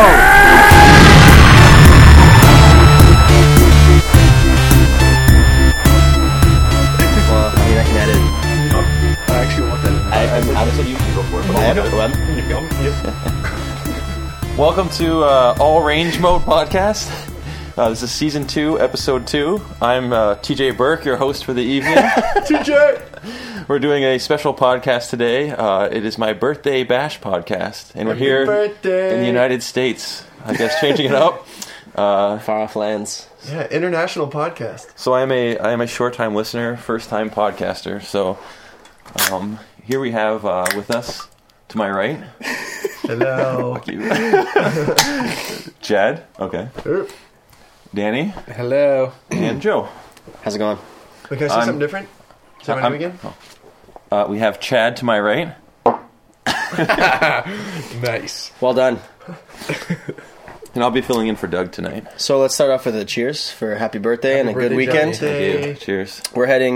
Well, I mean, I can edit. I actually want that. I said you can go for it. But Welcome to All Range Mode Podcast. This is Season 2, Episode 2. I'm TJ Burke, your host for the evening. TJ! We're doing a special podcast today. It is my birthday bash podcast. And we're here in the United States. I guess changing it up. Far off lands. Yeah, international podcast. So I am a short-time listener, first-time podcaster. So here we have with us, to my right... Hello. Fuck you. Chad. Okay. Danny. Hello. And Joe. How's it going? Wait, can I say something different? Say my name again? We have Chad to my right. Nice. Well done. And I'll be filling in for Doug tonight. So let's start off with a cheers for happy birthday and a good weekend. Johnny. Thank you. Cheers. We're heading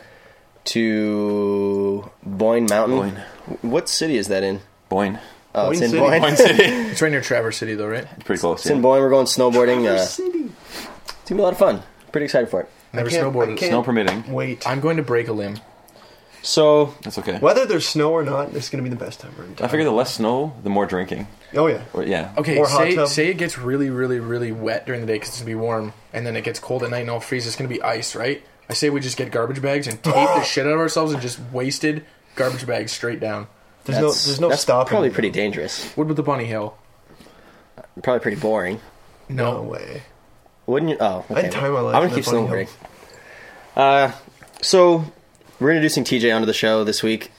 to Boyne Mountain. Boyne. What city is that in? Boyne. Oh, Boyne it's in City. Boyne. Boyne City. It's right near Traverse City, though, right? Pretty close. It's in Boyne. We're going snowboarding. City. It's going to be a lot of fun. Pretty excited for it. Never can't- snowboarded. I can't- Snow permitting. Wait. I'm going to break a limb. So, That's okay. Whether there's snow or not, it's going to be the best time we're in town. I figure the less snow, the more drinking. Oh, yeah. Or, yeah. Okay, Or hot tub. say it gets really, really, really wet during the day because it's going to be warm, and then it gets cold at night and all freeze. It's going to be ice, right? I say we just get garbage bags and tape the shit out of ourselves and just wasted garbage bags straight down. There's no that's stopping. probably pretty dangerous. What about the bunny hill? Probably pretty boring. No way. Wouldn't you? Oh, okay. I'd tie my legs I'm in gonna keep the bunny snowboarding. So we're introducing TJ onto the show this week.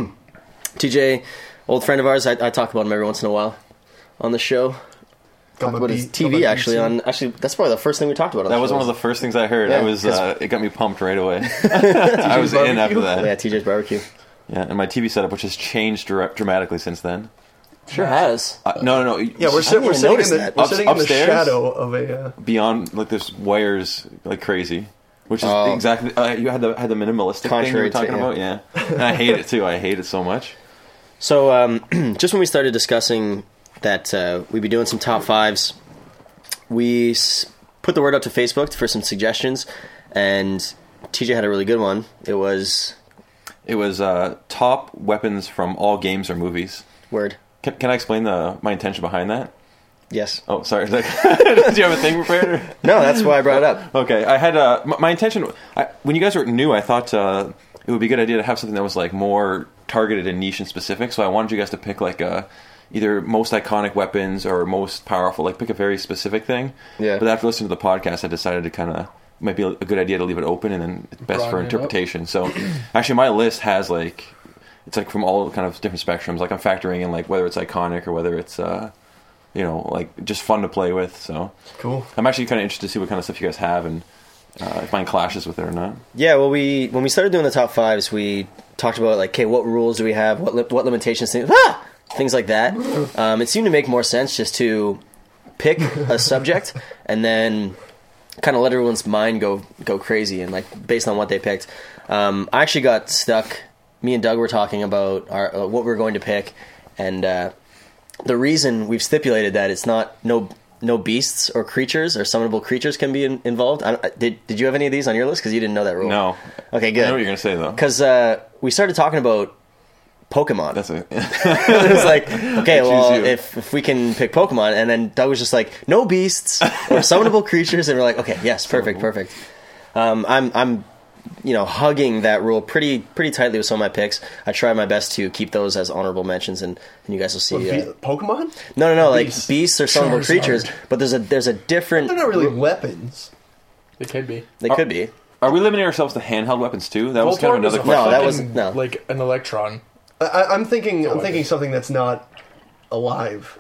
TJ, old friend of ours. I talk about him every once in a while on the show. Talked about his TV actually. That's probably the first thing we talked about. On That the was show. one of the first things I heard. Yeah, I was. 'cause- It got me pumped right away. I was in after that. Yeah, TJ's barbecue. Yeah, and my TV setup, which has changed dramatically since then. Sure has. No. Yeah, we're I didn't even sitting in notice the that. we're sitting in the Upstairs? shadow of a. Beyond, like, there's wires like crazy. Which is Oh. exactly you had the minimalistic thing you were Contrary to- talking yeah. about, yeah. And I hate it too. I hate it so much. So just when we started discussing that we'd be doing some top fives, we put the word out to Facebook for some suggestions, and TJ had a really good one. It was top weapons from all games or movies. word. Can I explain my intention behind that? Yes. Oh, sorry. Do you have a thing prepared? No, that's why I brought it up. Okay, I had my intention. When you guys were new, I thought it would be a good idea to have something that was like more targeted and niche and specific. So I wanted you guys to pick like either most iconic weapons or most powerful. Like pick a very specific thing. Yeah. But after listening to the podcast, I decided to kind of might be a good idea to leave it open and then it's best for Broaden it up. interpretation. So actually, my list has like it's like from all kind of different spectrums. Like I'm factoring in like whether it's iconic or whether it's like just fun to play with. So Cool. I'm actually kind of interested to see what kind of stuff you guys have and if mine clashes with it or not. Yeah, well, when we started doing the top fives, we talked about like, okay, what rules do we have? What limitations? Things like that. It seemed to make more sense just to pick a subject and then kind of let everyone's mind go crazy and like based on what they picked. I actually got stuck. Me and Doug were talking about what we're going to pick, and the reason we've stipulated that it's not no beasts or creatures or summonable creatures can be involved. Did you have any of these on your list? Because you didn't know that rule. No. Okay, good. I know what you're going to say, though. Because we started talking about Pokemon. That's it. It was like, okay, well, you. if we can pick Pokemon, and then Doug was just like, no beasts or summonable creatures, and we're like, okay, yes, perfect. I'm hugging that rule pretty tightly with some of my picks. I try my best to keep those as honorable mentions, and you guys will see. Pokemon? No, like Beasts. beasts or summonable Charizard. creatures, but there's a different. They're not really weapons. It could be. They could be. Are we limiting ourselves to handheld weapons, too? That was kind of Voltorb is another a question. No, that fucking, wasn't- no. like an electron. I'm thinking weapon. something that's not alive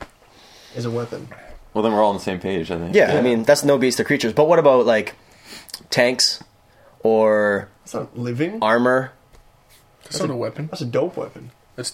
is a weapon. Well, then we're all on the same page, I think. Yeah, I mean that's no beasts or creatures. But what about like tanks or It's not living. armor? That's not a weapon. That's a dope weapon. That's...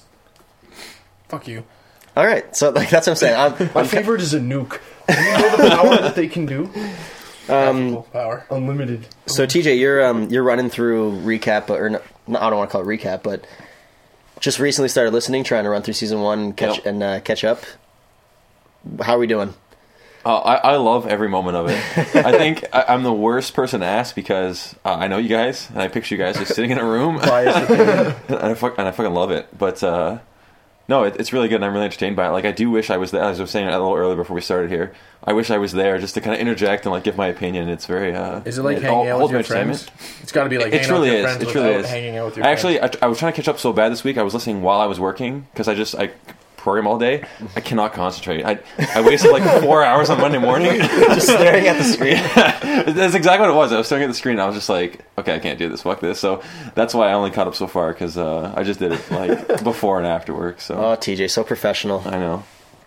Fuck you. All right, so like that's what I'm saying. My favorite is a nuke. Do you know the power that they can do? Full power. Unlimited. So TJ, you're running through recap, or no, I don't want to call it recap, but just recently started listening, trying to run through season 1 and catch up. How are we doing? I love every moment of it. I think I'm the worst person to ask because I know you guys, and I picture you guys just sitting in a room, and I fucking love it. But no, it's really good, and I'm really entertained by it. Like, I do wish I was there. As I was saying a little earlier before we started here, I wish I was there just to kind of interject and like give my opinion. It's very. Is it like hanging out with your friends? It's got to be like hanging out with your friends without hanging out with your friends. Actually, I was trying to catch up so bad this week. I was listening while I was working because I program all day. I cannot concentrate. I wasted like 4 hours on Monday morning Just staring at the screen. That's exactly what it was. I was staring at the screen and I was just like, okay, I can't do this, fuck this. So that's why I only caught up so far, because I just did it like before and after work. So Oh, TJ, so professional. I know.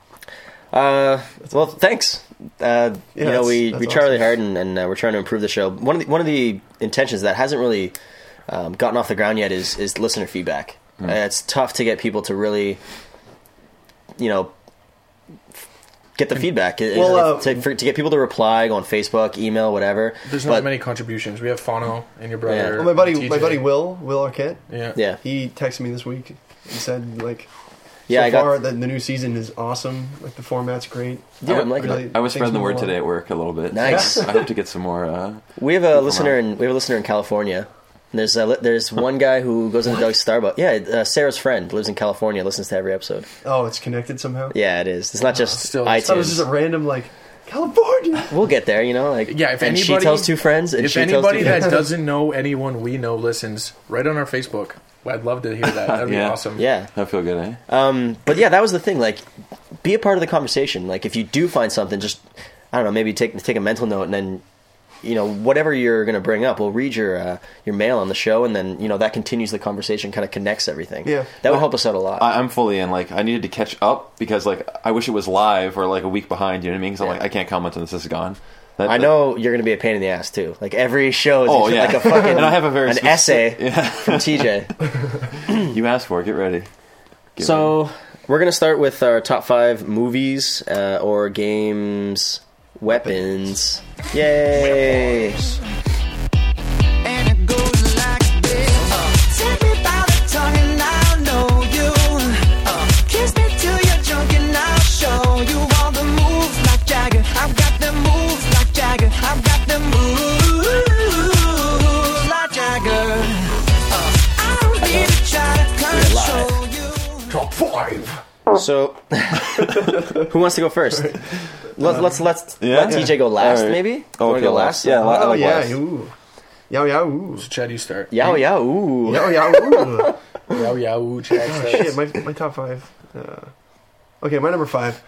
Well, thanks. We try awesome. really hard, and we're trying to improve the show. One of the intentions that hasn't really gotten off the ground yet is listener feedback. It's tough to get people to really, get the feedback. To get people to reply, go on Facebook, email, whatever. There's not many contributions. We have Fano and your brother. Yeah. Well, my TJ. buddy Will Arquette. Yeah. He texted me this week. He said Yeah, I got- far the new season is awesome. Like, the format's great. Yeah, I'm liking it. I was Things spreading the word move today along. at work a little bit. Nice. I hope to get some more. We have a listener in California. And there's one guy who goes into Doug's Starbucks. Yeah, Sarah's friend lives in California. Listens to every episode. Oh, it's connected somehow? Yeah, it is. It's not just still- I thought it was iTunes. just a random, California! We'll get there, Yeah, if and she anybody- tells two friends, and If she tells anybody two that friends. doesn't know anyone we know listens, right on our Facebook. I'd love to hear that. That'd be Yeah. awesome. Yeah. I feel good, eh? But yeah, that was the thing. Like, be a part of the conversation. Like, if you do find something, just, I don't know, maybe take a mental note, and then, whatever you're going to bring up, we'll read your mail on the show, and then, that continues the conversation, kind of connects everything. Yeah. That would help us out a lot. I'm fully in. Like, I needed to catch up because, like, I wish it was live or like a week behind. You know what I mean? Because I'm Yeah. like, I can't comment on this is gone. I know you're going to be a pain in the ass, too. Like, every show is Oh, yeah. like a fucking And I have a very an specific- essay Yeah. from TJ. You asked for it. Get ready. So, we're going to start with our top 5 movies or games, weapons. Yay! And it goes like this. Take me by the tongue and I'll know you. Kiss me till you're drunk and I'll show you all the moves like Jagger. I've got the moves like Jagger. I've got the moves like Jagger. I don't need to try to control you. Top 5! So, who wants to go first? Let's let TJ go last, All right. mayie? Oh, Want to okay, go last. last? Yeah, I Oh, like yeah, last. ooh. Yow, ooh. So Chad, you start. Yow, yow, ooh. Yow, ooh. Yow, yow, Chad Shit, starts. my top 5. Okay, my number 5.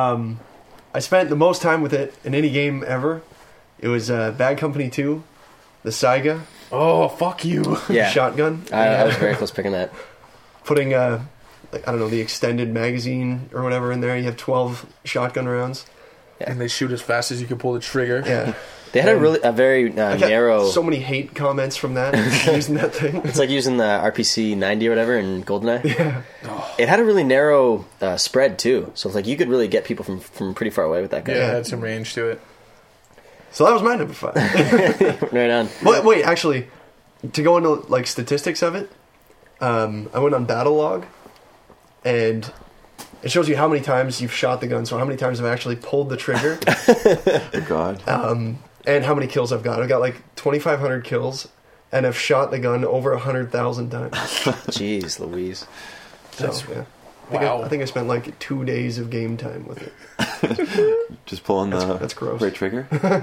I spent the most time with it in any game ever. It was Bad Company 2, the Saiga Oh, fuck you. Yeah. shotgun. I was very close picking that. Putting, I don't know, the extended magazine or whatever in there. You have 12 shotgun rounds. And they shoot as fast as you can pull the trigger. Yeah. They had a very I got narrow... so many hate comments from that, using that thing. It's like using the RPC 90 or whatever in GoldenEye. Yeah. It had a really narrow spread, too. So it's like you could really get people from pretty far away with that guy. Yeah, it had some range to it. So that was my number 5. Right on. Wait, actually, to go into statistics of it, I went on Battlelog, and it shows you how many times you've shot the gun, so how many times I've actually pulled the trigger, Oh, God. and how many kills I've got. I've got 2,500 kills, and I've shot the gun over 100,000 times. Jeez Louise. So, yeah. Wow. I think I spent 2 days of game time with it. Just pulling That's gross. right trigger.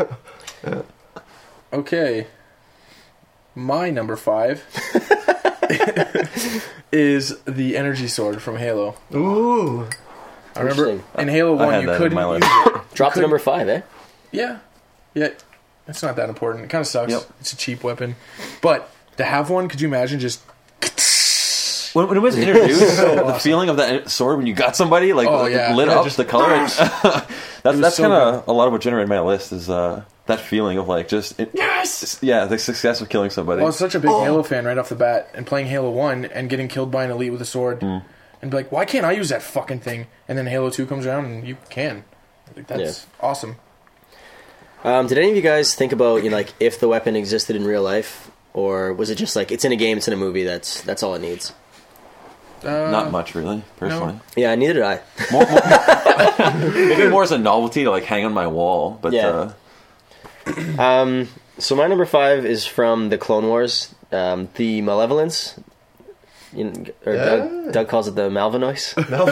Okay. My number 5 is the energy sword from Halo. Ooh. I remember Interesting. in Halo 1 had you that in couldn't my use list. it. Drop to couldn't- number 5, eh? Yeah. Yeah. It's not that important. It kind of sucks. Yep. It's a cheap weapon. But to have one, could you imagine just... When it was introduced, the awesome. feeling of that sword when you got somebody, Oh, yeah. lit Yeah, up, just- the color. That's so kind of a lot of what generated my list is that feeling of Yes! the success of killing somebody. Well, I was such a big Halo fan right off the bat, and playing Halo 1 and getting killed by an elite with a sword, and be like, why can't I use that fucking thing? And then Halo 2 comes around, and you can. That's awesome. Did any of you guys think about if the weapon existed in real life, or was it just it's in a game, it's in a movie, that's all it needs? Not much, really, personally. Yeah, neither did I. Maybe more as a novelty to like hang on my wall. But Yeah. So my number 5 is from the Clone Wars, the Malevolence. Doug calls it the Malvinois.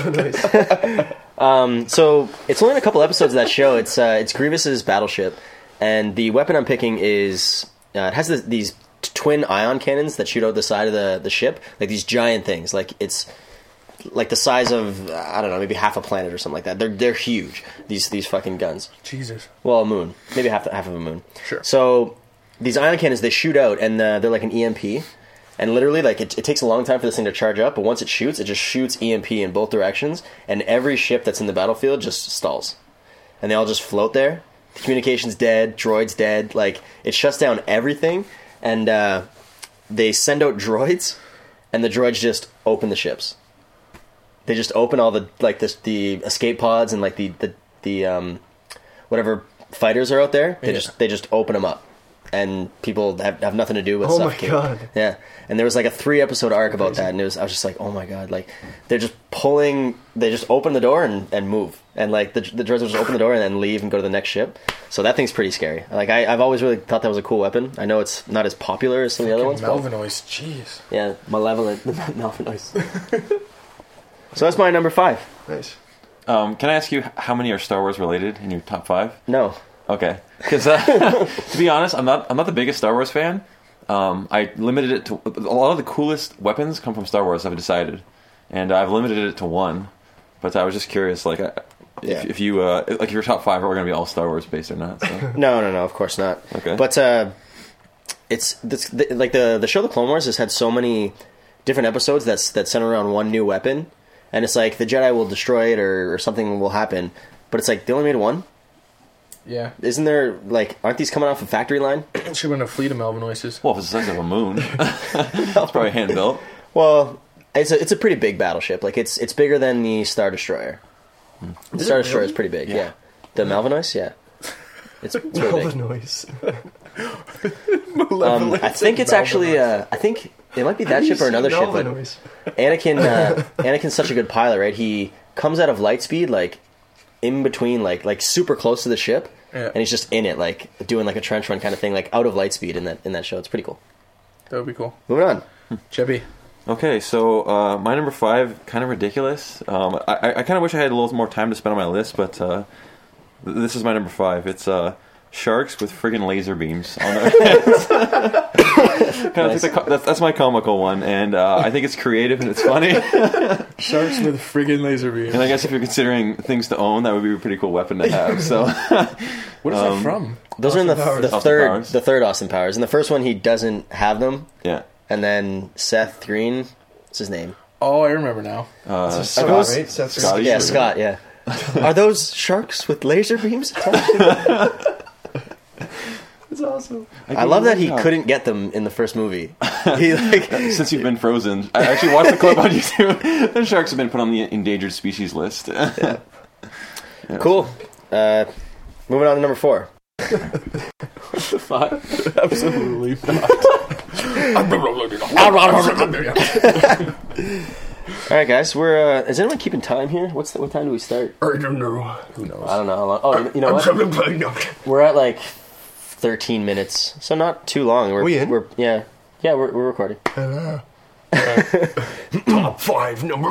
So it's only in a couple episodes of that show. It's Grievous's battleship, and the weapon I'm picking is it has these twin ion cannons that shoot out the side of the ship, like these giant things. Like it's like the size of I don't know, maybe half a planet or something like that. They're huge. These fucking guns. Jesus. Well, a moon, maybe half of a moon. Sure. So these ion cannons, they shoot out, and they're like an EMP. And literally, like, it takes a long time for this thing to charge up, but once it just shoots EMP in both directions, and every ship that's in the battlefield just stalls. And they all just float there. The communication's dead, droid's dead, like, it shuts down everything, and they send out droids, and the droids just open the ships. They just open all the, like, the escape pods and, like, the whatever fighters are out there, they just open them up. And people have nothing to do with suffocating. Oh my god! Yeah, and there was like a 3-episode arc about that, and I was just like, oh my god, like they're just pulling, they just open the door and move, and like the droids will just open the door and then leave and go to the next ship. So that thing's pretty scary. Like I've always really thought that was a cool weapon. I know it's not as popular as some of the other ones. Malvinois, jeez. Yeah, malevolent Malvinois. So that's my number 5. Nice. can I ask you how many are Star Wars related in your top 5? No. Okay, because to be honest, I'm not the biggest Star Wars fan. I limited it to a lot of the coolest weapons come from Star Wars. I've decided, and I've limited it to 1. But I was just curious, like, if you like your top 5 are going to be all Star Wars based or not. So. No, of course not. Okay, but like the show The Clone Wars has had so many different episodes that center around one new weapon, and it's like the Jedi will destroy it or something will happen, but it's like they only made one. Yeah. Isn't there, like, aren't these coming off a factory line? It should have been a fleet of Malvinoises. well, if it's the size of a moon, that's probably hand built. Well, it's a pretty big battleship. Like, it's bigger than the Star Destroyer. The Star Destroyer is pretty big, yeah. The Malvinois, yeah. It's really big. Noise. I think it's actually, I think it might be that ship or another ship, but Anakin's such a good pilot, right? He comes out of Lightspeed, like, in between, like super close to the ship, and he's just in it, like doing like a trench run kind of thing, like out of Lightspeed in that show. It's pretty cool. That would be cool. Moving on, Chevy. Okay, so my number 5, kind of ridiculous. I kind of wish I had a little more time to spend on my list, but this is my number 5. It's sharks with friggin' laser beams on their heads. Nice. That's my comical one, and I think it's creative and it's funny. Sharks with friggin' laser beams. And I guess if you're considering things to own, that would be a pretty cool weapon to have. So, what is that from? those are in the Powers. third Austin Powers. In the first one, he doesn't have them, yeah. and then Seth Green, what's his name? Oh, I remember now. Scott, those- right? Seth Scotty? Yeah, Scott. Yeah. Are those sharks with laser beams? That's awesome. I love that he couldn't get them in the first movie. He like Since you've been frozen, I actually watched the clip on YouTube. The sharks have been put on the endangered species list. Yeah. cool. Moving on to number 4. Absolutely not. All right, guys. We're. Is anyone keeping time here? What time do we start? I don't know. Who knows? I don't know how long. Oh, you know what? We're at like 13 minutes, so not too long. We in? We're recording. Top 5 number.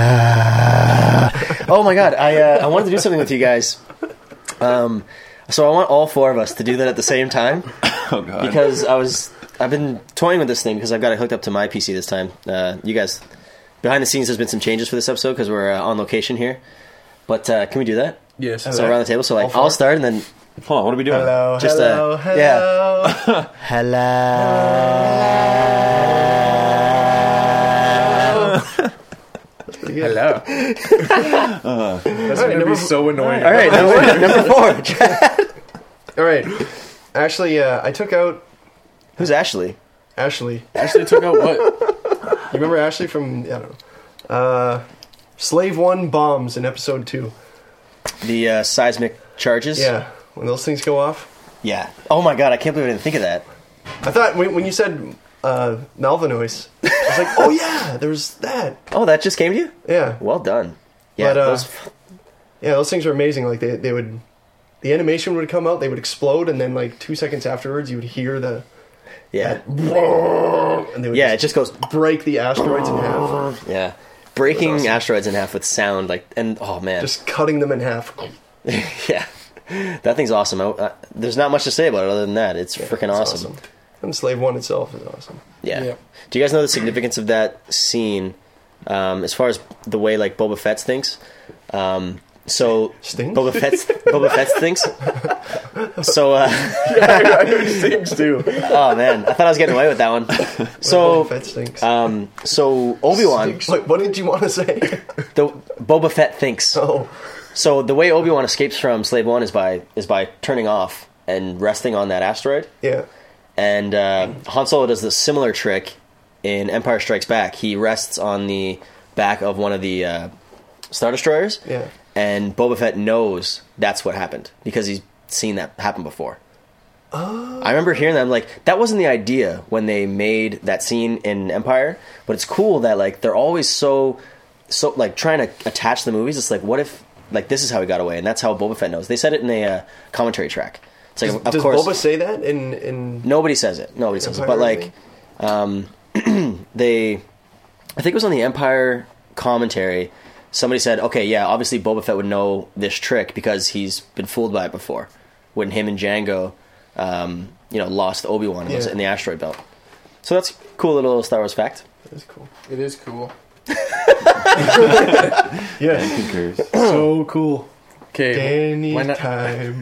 Oh my god, I wanted to do something with you guys. So I want all 4 of us to do that at the same time. Oh god. Because I've been toying with this thing because I've got it hooked up to my PC this time. You guys, behind the scenes, there's been some changes for this episode because we're on location here. But can we do that? Yes. So around the table. So like, I'll start and then. Hold on, what are we doing? Hello. Yeah. Hello. That's going to be so annoying. All right, number 4. Chad. All right. Ashley, I took out Who's Ashley? Ashley. Ashley took out what? You remember Ashley from, I don't know, Slave One bombs in episode 2. The seismic charges? Yeah, when those things go off. Yeah. Oh my god, I can't believe I didn't think of that. I thought when you said Malvinois. I was like, oh yeah, there's that. Oh, that just came to you? Yeah. Well done. Yeah, But, those things are amazing. Like they would, the animation would come out, they would explode, and then like 2 seconds afterwards, you would hear the yeah. and they would Yeah, it just goes, break the asteroids in half, yeah. Breaking That's awesome. asteroids in half with sound, like, and oh man. just cutting them in half. yeah. That thing's awesome. There's not much to say about it other than that. It's freaking It's awesome. And Slave One itself is awesome. Yeah. Yeah. Do you guys know the significance of that scene as far as the way like Boba Fett thinks? So Stinks? Boba Fett thinks. So I heard things too. oh man, I thought I was getting away with that one. So Boba Fett stinks. so Obi-Wan, Wait, what did you want to say? the Boba Fett thinks. Oh, So the way Obi-Wan escapes from Slave One is by turning off and resting on that asteroid. yeah. And Han Solo does the similar trick in Empire Strikes Back. He rests on the back of one of the Star Destroyers. Yeah. And Boba Fett knows that's what happened because he's seen that happen before. Oh. I remember hearing that. I'm like, that wasn't the idea when they made that scene in Empire. But it's cool that like they're always so like trying to attach the movies. It's like, what if like this is how he got away, and that's how Boba Fett knows. They said it in a commentary track. It's like, of Does course, Boba say that in? nobody says it. Nobody says it. Empire But like, I think it was on the Empire commentary. Somebody said, okay, yeah, obviously Boba Fett would know this trick because he's been fooled by it before. When him and Django, lost Obi-Wan in the asteroid belt. So that's a cool little Star Wars fact. That's cool. It is cool. Yeah. Concurs. So cool. Okay. Danny why not- time.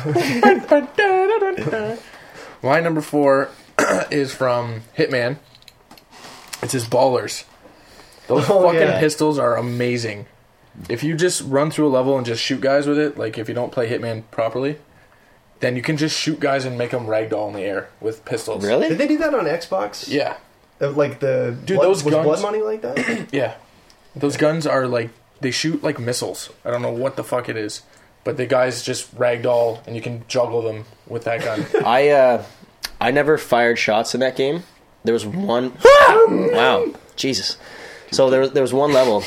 My number 4 is from Hitman. It says Ballers. Those Oh, fucking yeah. pistols are amazing. If you just run through a level and just shoot guys with it, like if you don't play Hitman properly, then you can just shoot guys and make them ragdoll in the air with pistols. Did Really? they do that on Xbox? Yeah. Like the Dude, blood, those was guns- Blood Money like that? Yeah. Those guns are like, they shoot like missiles. I don't know what the fuck it is. But the guys just ragdoll and you can juggle them with that gun. I never fired shots in that game. There was one. Wow, Jesus. So there was one level.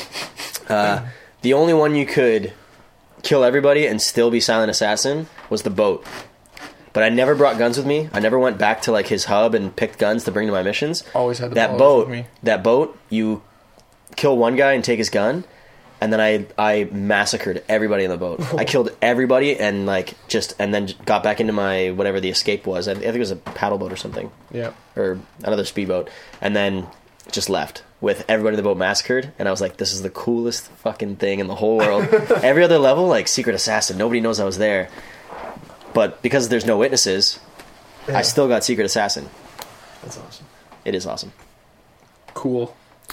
The only one you could kill everybody and still be Silent Assassin was the boat. But I never brought guns with me. I never went back to like his hub and picked guns to bring to my missions. Always had the that Ballers boat. with me. That boat. You kill one guy and take his gun, and then I massacred everybody in the boat. I killed everybody and then got back into my whatever the escape was. I think it was a paddle boat or something, Yeah. or another speedboat, and then just left with everybody in the boat massacred. And I was like, this is the coolest fucking thing in the whole world. Every other level, like Secret Assassin, nobody knows I was there. But because there's no witnesses, I still got Secret Assassin. That's awesome. It is awesome. Cool.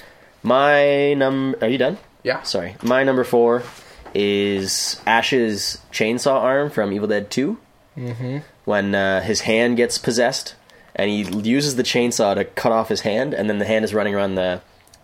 My number... Are you done? Yeah. Sorry. My number 4 is Ash's chainsaw arm from Evil Dead 2. Mm-hmm. When his hand gets possessed, and he uses the chainsaw to cut off his hand, and then the hand is running around the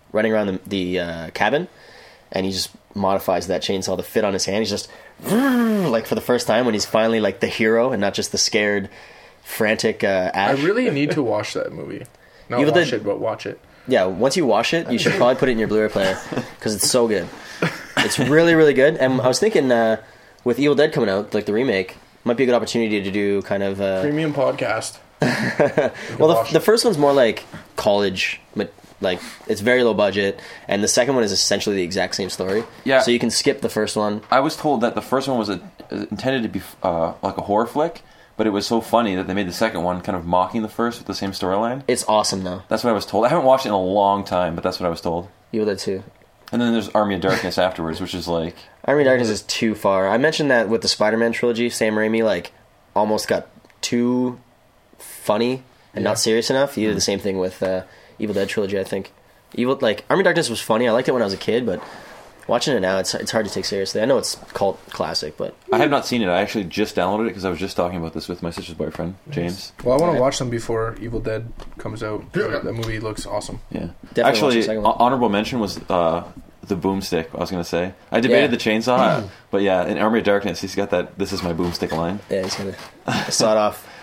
cabin, and he just modifies that chainsaw to fit on his hand. He's just like for the first time when he's finally like the hero and not just the scared, frantic I Ash. really need to watch that movie. Not Evil watch Dead- it, but watch it. Yeah, once you watch it, you should probably put it in your Blu-ray player because it's so good. It's really, really good. And I was thinking with Evil Dead coming out, like the remake, might be a good opportunity to do kind of... Premium podcast. well, the first one's more like college, but like it's very low budget, and the second one is essentially the exact same story. Yeah. So you can skip the first one. I was told that the first one was intended to be like a horror flick, but it was so funny that they made the second one kind of mocking the first with the same storyline. It's awesome, though. That's what I was told. I haven't watched it in a long time, but that's what I was told. Evil Dead 2. And then there's Army of Darkness afterwards, which is like... Army of Darkness is too far. I mentioned that with the Spider-Man trilogy, Sam Raimi like almost got too funny and not serious enough. He did the same thing with Evil Dead trilogy, I think. Army of Darkness was funny. I liked it when I was a kid, but watching it now, it's hard to take seriously. I know it's cult classic, but I have not seen it. I actually just downloaded it because I was just talking about this with my sister's boyfriend, James. Well, I want to watch them before Evil Dead comes out. That movie looks awesome. Yeah. Definitely watch the Actually, second one. honorable mention was the boomstick, I was going to say. I debated Yeah. the chainsaw, but yeah, in Army of Darkness, he's got that, this is my boomstick line. yeah, he's gonna saw it off.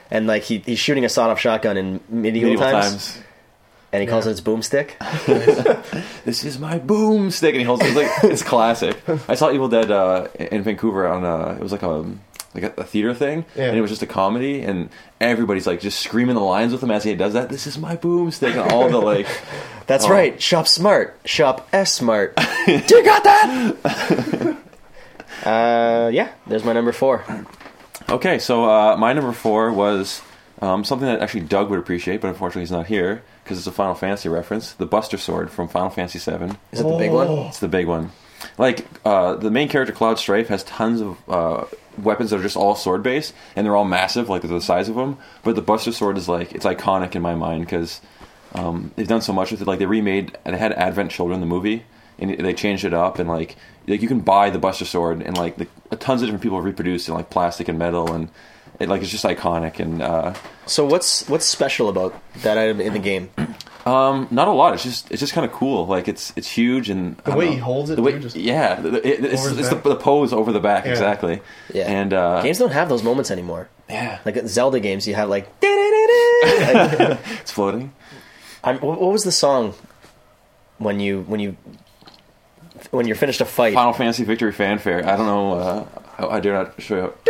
and like he's shooting a sawed-off shotgun in medieval times, and he calls it his boomstick. This is my boomstick, and he holds it. It's classic. I saw Evil Dead in Vancouver on it was like a theater thing, and it was just a comedy, and everybody's like just screaming the lines with him as he does that. This is my boomstick, and all the like. That's right. Shop smart. Shop S smart. Do you got that? Yeah. There's my number 4. Okay, so my number 4 was something that actually Doug would appreciate, but unfortunately he's not here because it's a Final Fantasy reference. The Buster Sword from Final Fantasy VII. Is it the big one? It's the big one. Like the main character Cloud Strife has tons of weapons that are just all sword based, and they're all massive, like they're the size of them. But the Buster Sword is like it's iconic in my mind because they've done so much with it. Like they had Advent Children the movie, and they changed it up, and like you can buy the Buster Sword, and like tons of different people have reproduced in like plastic and metal, and it's just iconic. And so what's special about that item in the game? Not a lot. It's just kind of cool. Like it's huge, and The way he holds it, the way, too, just it's over his back. the pose over the back, Yeah. exactly. Yeah, and games don't have those moments anymore. yeah, Like Zelda games, you have like. it's floating. What was the song when you're finished a fight? Final Fantasy Victory Fanfare. I don't know. I dare not show you.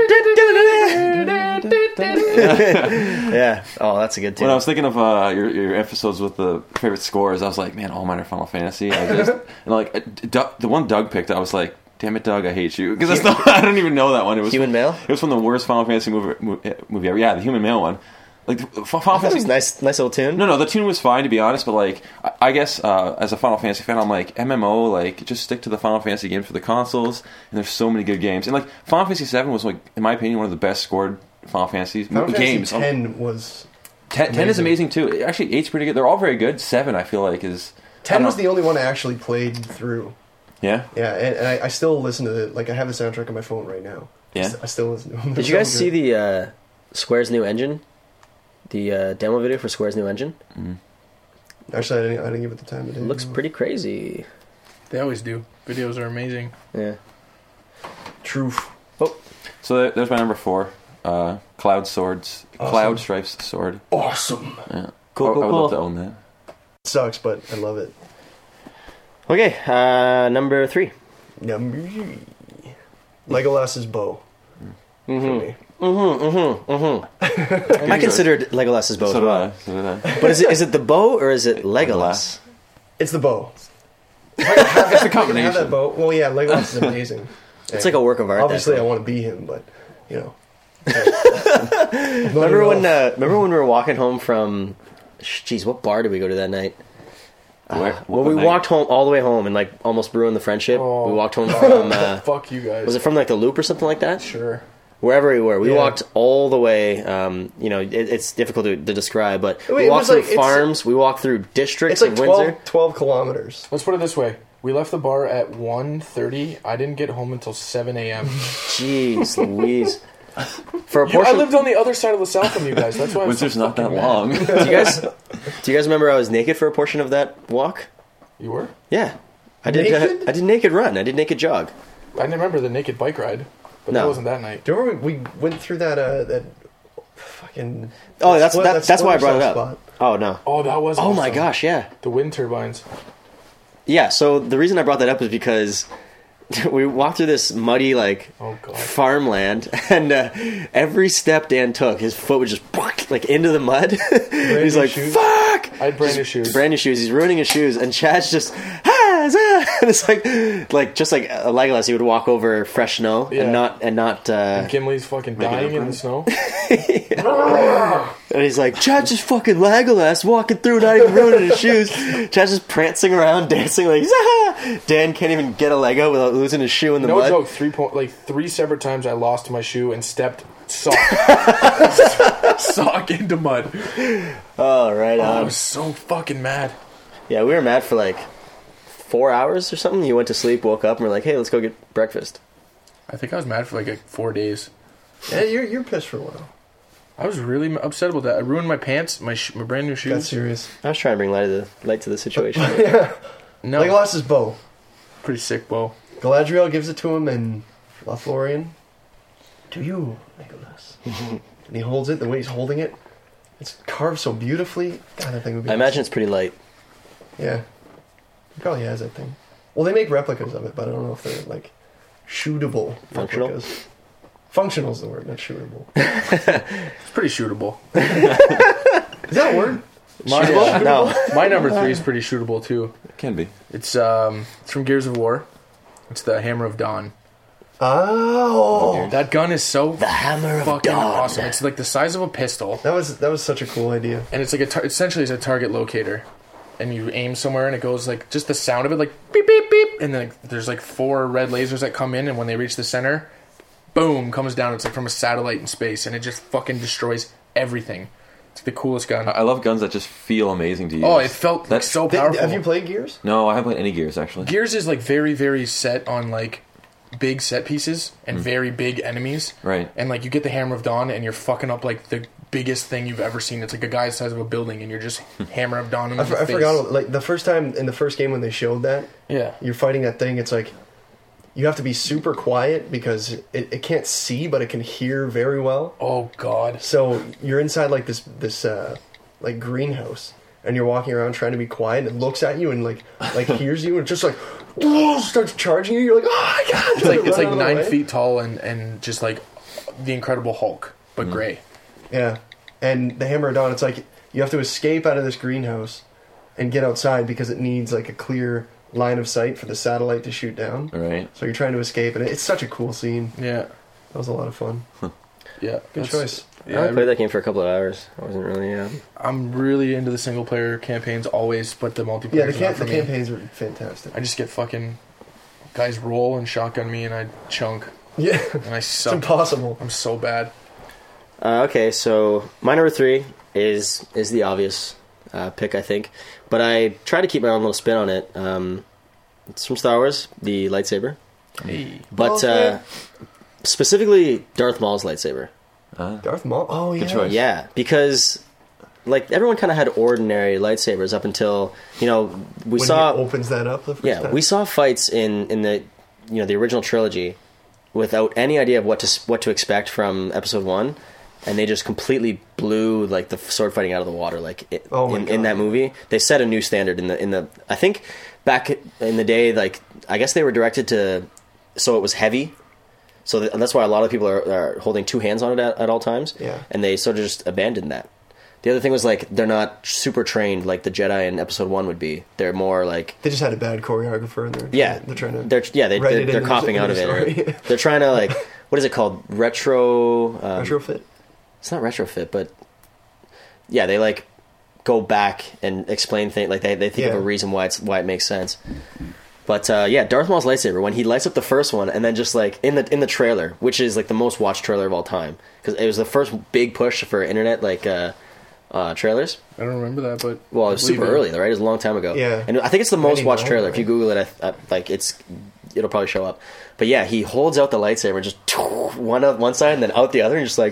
Yeah. Oh, that's a good tune. When I was thinking of your episodes with the favorite scores, I was like, man, all mine are Final Fantasy. And like the one Doug picked, I was like, damn it, Doug, I hate you, because I don't even know that one. It was Human Male? It was from the worst Final Fantasy movie ever. Yeah, the Human Male one. Like Final That Fantasy. was nice little tune. No, the tune was fine, to be honest, but like I guess as a Final Fantasy fan, I'm like MMO, like just stick to the Final Fantasy games for the consoles. And there's so many good games, and like Final Fantasy VII was like, in my opinion, one of the best scored Final Fantasy Final games. Fantasy 10 was 10 is amazing too. Actually, 8's pretty good. They're all very good. 7, I feel like, is 10 was the only one I actually played through. yeah. Yeah, and I still listen to it. Like I have the soundtrack on my phone right now. Yeah. I still listen to them. Did you guys see the Square's new engine? The demo video for Square's new engine? Actually, I didn't give it the time of day. It looks pretty crazy. They always do. Videos are amazing. Yeah. Truth. So there's my number 4. Cloud Swords. Awesome. Cloud Strife's sword. Awesome. Yeah. Cool, I would love to cool. own that. Sucks, but I love it. Okay, number 3. Legolas's bow. For me. I considered Legolas's bow as So did well. I. So did I. But is it the bow or is it Legolas? It's the bow. It's a Have that combination. bow. Well, yeah, Legolas is amazing. It's like a work of art. Obviously, that I bow. want to be him, but you know. Remember when we were walking home from? Jeez, what bar did we go to that night? Well, we walked home all the way home and like almost ruined the friendship. Oh. We walked home from Fuck you guys. was it from like the Loop or something like that? Sure. Wherever we were, we Yeah. walked all the way. It's difficult to describe, but Wait, we it walked was through like- it's- farms. We walked through districts It's like in Windsor. 12 kilometers. Let's put it this way. We left the bar at 1:30. I didn't get home until 7 a.m. Jeez, Louise. For a I portion, lived on the other side of LaSalle from you guys. That's why I'm Windsor's so not that fucking mad. long. do you guys remember I was naked for a portion of that walk? You were? Yeah, I did. Naked? I did naked run. I did naked jog. I didn't remember the naked bike ride, but No. that wasn't that night. Do you remember we went through that fucking... Oh, that that's why I splinter brought it cell up. spot? Oh no. Oh, that was. Oh my awesome. gosh, yeah. The wind turbines. Yeah, so the reason I brought that up is because we walked through this muddy, like, Oh, God. farmland, and every step Dan took, his foot would just, like, into the mud. He's new like, shoes? fuck! I had brand new shoes. Brand new shoes. He's ruining his shoes, and Chad's just, and it's like just like a Legolas, he would walk over fresh snow Yeah. and not. Gimli's fucking dying in the snow. And he's like, Chad's just fucking Legolas walking through, not even ruining his shoes. Chad's just prancing around, dancing like, "Ah!" Dan can't even get a Lego without losing his shoe in the No mud. joke. 3 separate times I lost my shoe and stepped sock into mud. Oh, right I on. was so fucking mad. Yeah, we were mad for like 4 hours or something. He went to sleep, woke up, and we're like, hey, let's go get breakfast. I think I was mad for like 4 days. Yeah, you're pissed for a while. I was really upset about that. I ruined my pants, my brand new Got shoes. serious. I was trying to bring light to the situation. No, Legolas's bow. pretty sick bow. Galadriel gives it to him, and Lothlorien. "To you, Legolas." And he holds it. The way he's holding it, it's carved so beautifully. God, that thing would be. I imagine it's pretty light. Yeah, he probably has that thing. Well, they make replicas of it, but I don't know if they're like shootable Functional? replicas. Functional is the word, not shootable. It's pretty shootable. Is that a word? My, No. my number 3 is pretty shootable too. It can be. It's from Gears of War. It's the Hammer of Dawn. Oh, That gun is so The Hammer of fucking Dawn. awesome. It's like the size of a pistol, that was such a cool idea. and it's like essentially it's a target locator. And you aim somewhere, and it goes like just the sound of it, like beep beep beep, and then there's like 4 red lasers that come in, and when they reach the center, boom, comes down. It's like from a satellite in space, and it just fucking destroys everything. It's the coolest gun. I love guns that just feel amazing to use. Oh, it felt like That's- so powerful. Have you played Gears? No, I haven't played any Gears actually. Gears is like very, very set on like big set pieces and very big enemies. Right. And like you get the Hammer of Dawn and you're fucking up like the biggest thing you've ever seen. It's like a guy the size of a building and you're just Hammer of Dawn in I the face. forgot. Like the first time in the first game when they showed that, Yeah. you're fighting that thing. It's like you have to be super quiet because it can't see, but it can hear very well. Oh god. So you're inside like this like greenhouse, and you're walking around trying to be quiet. And it looks at you and like hears you, and just like whoa, starts charging you. You're like, oh my god! It's like Run out of the 9 way. feet tall and just like the Incredible Hulk, but gray. Yeah, and the Hammer of Dawn. It's like you have to escape out of this greenhouse and get outside because it needs like a clear line of sight for the satellite to shoot down. Right. So you're trying to escape, and it's such a cool scene. Yeah. That was a lot of fun. Yeah. Good choice. I Yeah, only played that game for a couple of hours. I wasn't really. I'm really into the single player campaigns always, but the multiplayer. Yeah, is not for the me. campaigns were fantastic. I just get fucking guys roll and shotgun me and I chunk Yeah, and I it's suck. impossible. I'm so bad. Okay, so my number 3 is the obvious pick, I think, but I try to keep my own little spin on it. It's from Star Wars, the lightsaber, Hey. but Okay. specifically Darth Maul's lightsaber. Darth Maul. Oh yeah. Good choice. Yeah, because like everyone kind of had ordinary lightsabers up until we When saw he opens that up the first yeah time. we saw fights in the the original trilogy without any idea of what to expect from Episode 1. And they just completely blew like the sword fighting out of the water. Like Oh my in God. that movie, they set a new standard in the. I think back in the day, like I guess they were directed to, so it was heavy. So that's why a lot of people are holding 2 hands on it at all times. Yeah. And they sort of just abandoned that. The other thing was like they're not super trained like the Jedi in Episode 1 would be. They're more like They just had a bad choreographer, and they're trying to they're write it in copying the out of it. story. Or they're trying to like what is it called retro retrofit. It's not retrofit, but yeah, they like go back and explain things. Like they think of Yeah. a reason why it makes sense. But yeah, Darth Maul's lightsaber when he lights up the first one, and then just like in the trailer, which is like the most watched trailer of all time, because it was the first big push for internet like trailers. I don't remember that, but Well, it was super early, right? It was a long time ago. Yeah. And I think it's the most Many watched know, trailer. right? If you Google it, like it'll probably show up. But yeah, he holds out the lightsaber, just one side and then out the other, and just like,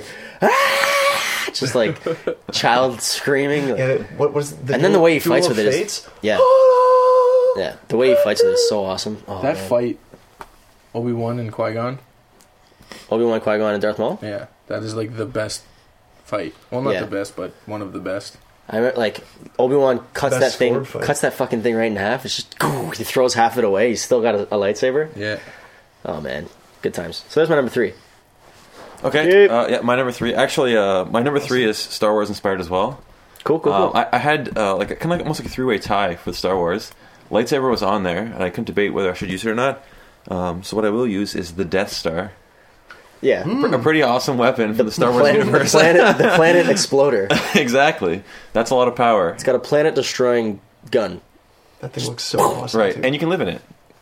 ah! Just like child screaming. Like, Yeah, what was the and then the way he Duel fights of with it is, Fates? yeah, yeah. The way he fights with it is so awesome. Oh, that man. fight, Obi-Wan and Qui-Gon, Obi-Wan, Qui-Gon, and Darth Maul. yeah, that is like the best fight. Well, not Yeah. the best, but one of the best. I remember, like Obi-Wan cuts Best that thing, sword fight. cuts that fucking thing right in half. It's just he throws half of it away. He's still got a lightsaber. Yeah. Oh man, good times. So there's my number 3. Okay. Yep. Yeah, my number 3. Actually, my number 3 is Star Wars inspired as well. Cool. I had like kind of like almost like a 3-way tie for Star Wars. Lightsaber was on there, and I couldn't debate whether I should use it or not. So what I will use is the Death Star, Yeah. a pretty awesome weapon for the Star Wars universe. The planet exploder. Exactly, that's a lot of power. It's got a planet destroying gun. That thing looks so awesome. Right, too. and you can live in it.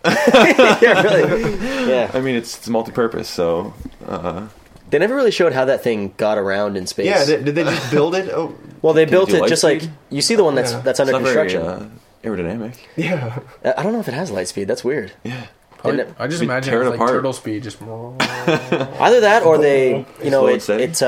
Yeah, really. Yeah. I mean, it's multi-purpose, so They never really showed how that thing got around in space. Yeah, did they just build it? Oh, well, they Can built it do it just light like speed? you see the one that's Yeah. that's it's under not very construction. aerodynamic. yeah. I don't know if it has light speed. That's weird. Yeah, Probably, Isn't it- I just Be imagine tearing it's like apart. turtle speed, just. Either that or they, Slow and steady? it's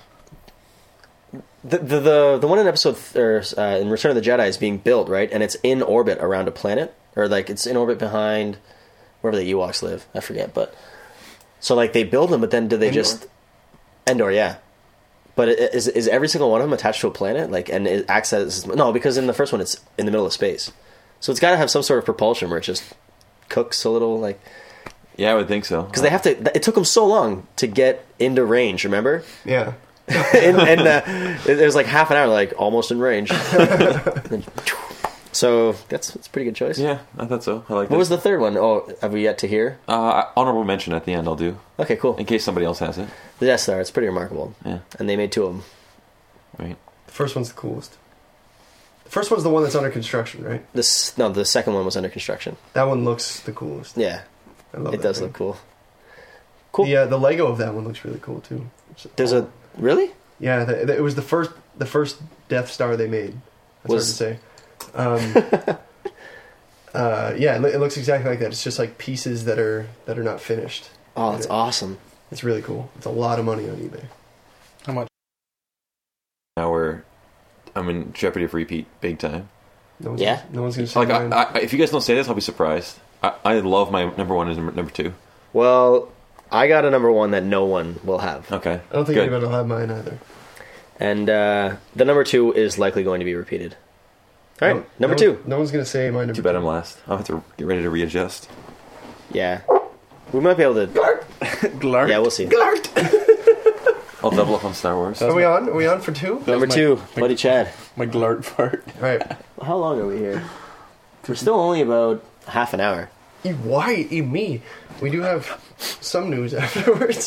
the one in episode in Return of the Jedi is being built, right? And it's in orbit around a planet, or like it's in orbit behind wherever the Ewoks live. I forget, but So like they build them, but then do they Endor. just Endor? Yeah, but is every single one of them attached to a planet? Like, and it acts as no, because in the first one it's in the middle of space, so it's got to have some sort of propulsion where it just cooks a little, like Yeah, I would think so. because they have to. It took them so long to get into range. Remember? Yeah. and it was like half an hour, like almost in range. Then, so that's a pretty good choice. Yeah, I thought so. I like that. What was the third one? Oh, have we yet to hear? Honorable mention at the end, I'll do. Okay, cool. In case somebody else has it. The Death Star. It's pretty remarkable. Yeah. And they made two of them. Right. The first one's the coolest. The first one's the one that's under construction, right? The second one was under construction. That one looks the coolest. Yeah, I love it that does thing. look cool. Cool. The Lego of that one looks really cool too. There's a really. Yeah, it was the first Death Star they made. That's Was- hard to say. Yeah, it looks exactly like that. It's just like pieces that are not finished. Oh, that's awesome. It's really cool. It's a lot of money on eBay. How much? Now I'm in jeopardy of repeat big time. No one's, Yeah? no one's gonna say Like, mine. if you guys don't say this, I'll be surprised. I love my number one and number two. Well, I got a number one that no one will have, Okay. I don't think Good. anybody will have mine either. and the number two is likely going to be repeated. All right, No- number no- two. No one's gonna say my number Too bad two. I'm last. I'll have to get ready to readjust. Yeah, we might be able to. Glart. Yeah, we'll see. I'll double up on Star Wars. Are we on? Are we on for two? Number two, Buddy Chad. My glart fart. All right. How long are we here? We're still only about half an hour. Why? Me. We do have some news afterwards.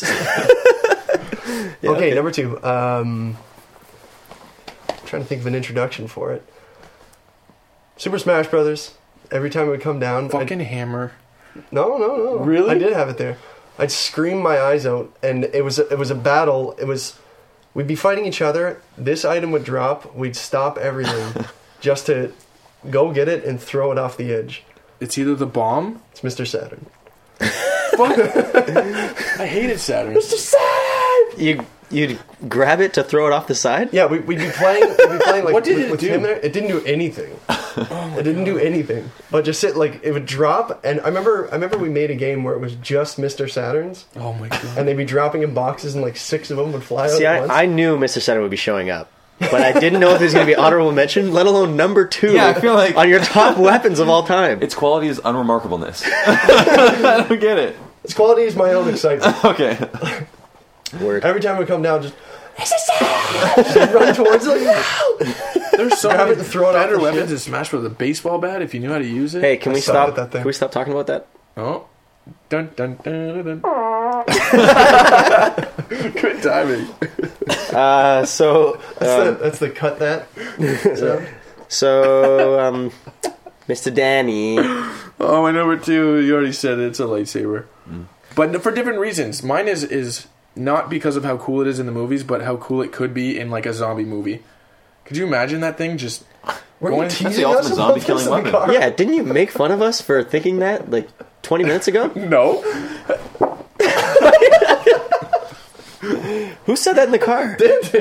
Okay, number two. Trying to think of an introduction for it. Super Smash Brothers. Every time it would come down, Fucking hammer. no. Really? I did have it there. I'd scream my eyes out, and it was a battle. We'd be fighting each other. This item would drop. We'd stop everything just to go get it and throw it off the edge. It's either the bomb. It's Mr. Saturn. Fuck. I hated Saturn. You'd grab it to throw it off the side? Yeah, we'd be playing. Like What did it with do? him there. It didn't do anything. It didn't do anything. But just sit like it would drop. And I remember we made a game where it was just Mr. Saturns, Oh my god. and they'd be dropping in boxes, and like 6 of them would fly out See, at once. I knew Mr. Saturn would be showing up, but I didn't know if he was going to be honorable mention, let alone number two. Yeah, I feel like- on your top weapons of all time. Its quality is unremarkableness. I don't get it. Its quality is my own excitement. Okay. Word. Every time we come down, just run towards it. There's so Grab many it and throw it off better the weapons ship. in Smash with a baseball bat if you knew how to use it. Hey, can I we suck stop? at that thing. Can we stop talking about that? Oh. Dun dun dun dun. Good timing. That's the cut that. So, Mr. Danny. Oh, my number two. You already said it. It's a lightsaber, but for different reasons. Mine is not because of how cool it is in the movies, but how cool it could be in like a zombie movie. Could you imagine that thing just We're going? teasing the us ultimate about zombie this killing in the weapon. car? Yeah, didn't you make fun of us for thinking that like 20 minutes ago? No. Who said that in the car?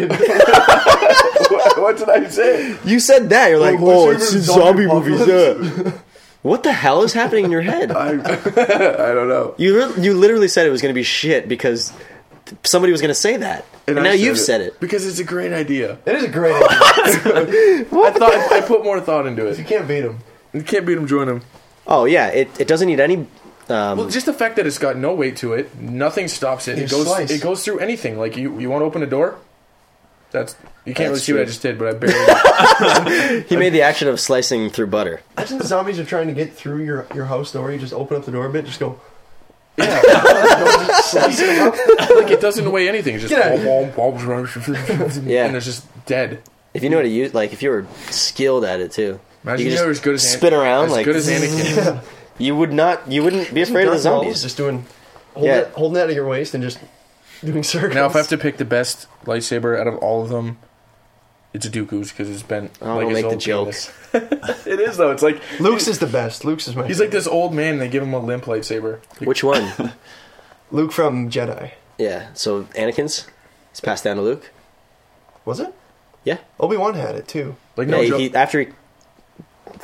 What did I say? You said that. You're like, Oh, oh, it's zombie zombie movies. apocalypse." Yeah. What the hell is happening in your head? I don't know. You literally said it was going to be shit because somebody was going to say that, and now I you've said it. because it's a great idea. It is a great idea. I put more thought into You it. can't beat him. You can't beat him, join him. Oh yeah, it doesn't need any. Well, just the fact that it's got no weight to it, nothing stops it. You It goes. slice. It goes through anything. Like you want to open a door. That's you can't really That's see what I true. just did, but I barely. He made the action of slicing through butter. Imagine the zombies are trying to get through your house door. You just open up the door a bit, just go. Yeah, Just slice it up. like it doesn't weigh anything. It's just Get Yeah. and it's just dead. If you know how to use, like, if you were skilled at it too, Imagine you you could were just as good as spin around as like good as Anakin. you wouldn't be afraid of the Darth Maul is zombies. just holding Yeah. it at your waist and just doing circles. Now, if I have to pick the best lightsaber out of all of them, it's Dooku's because it's been. Oh, like don't his make the old jokes. penis. It is though. It's like Luke's is the best. Luke's is my. he's like this old man. And they give him a limp lightsaber. Which one? Luke from Jedi. Yeah. So Anakin's, it's passed down to Luke. Was it? Yeah. Obi-Wan had it too. Like no Yeah. joke. After he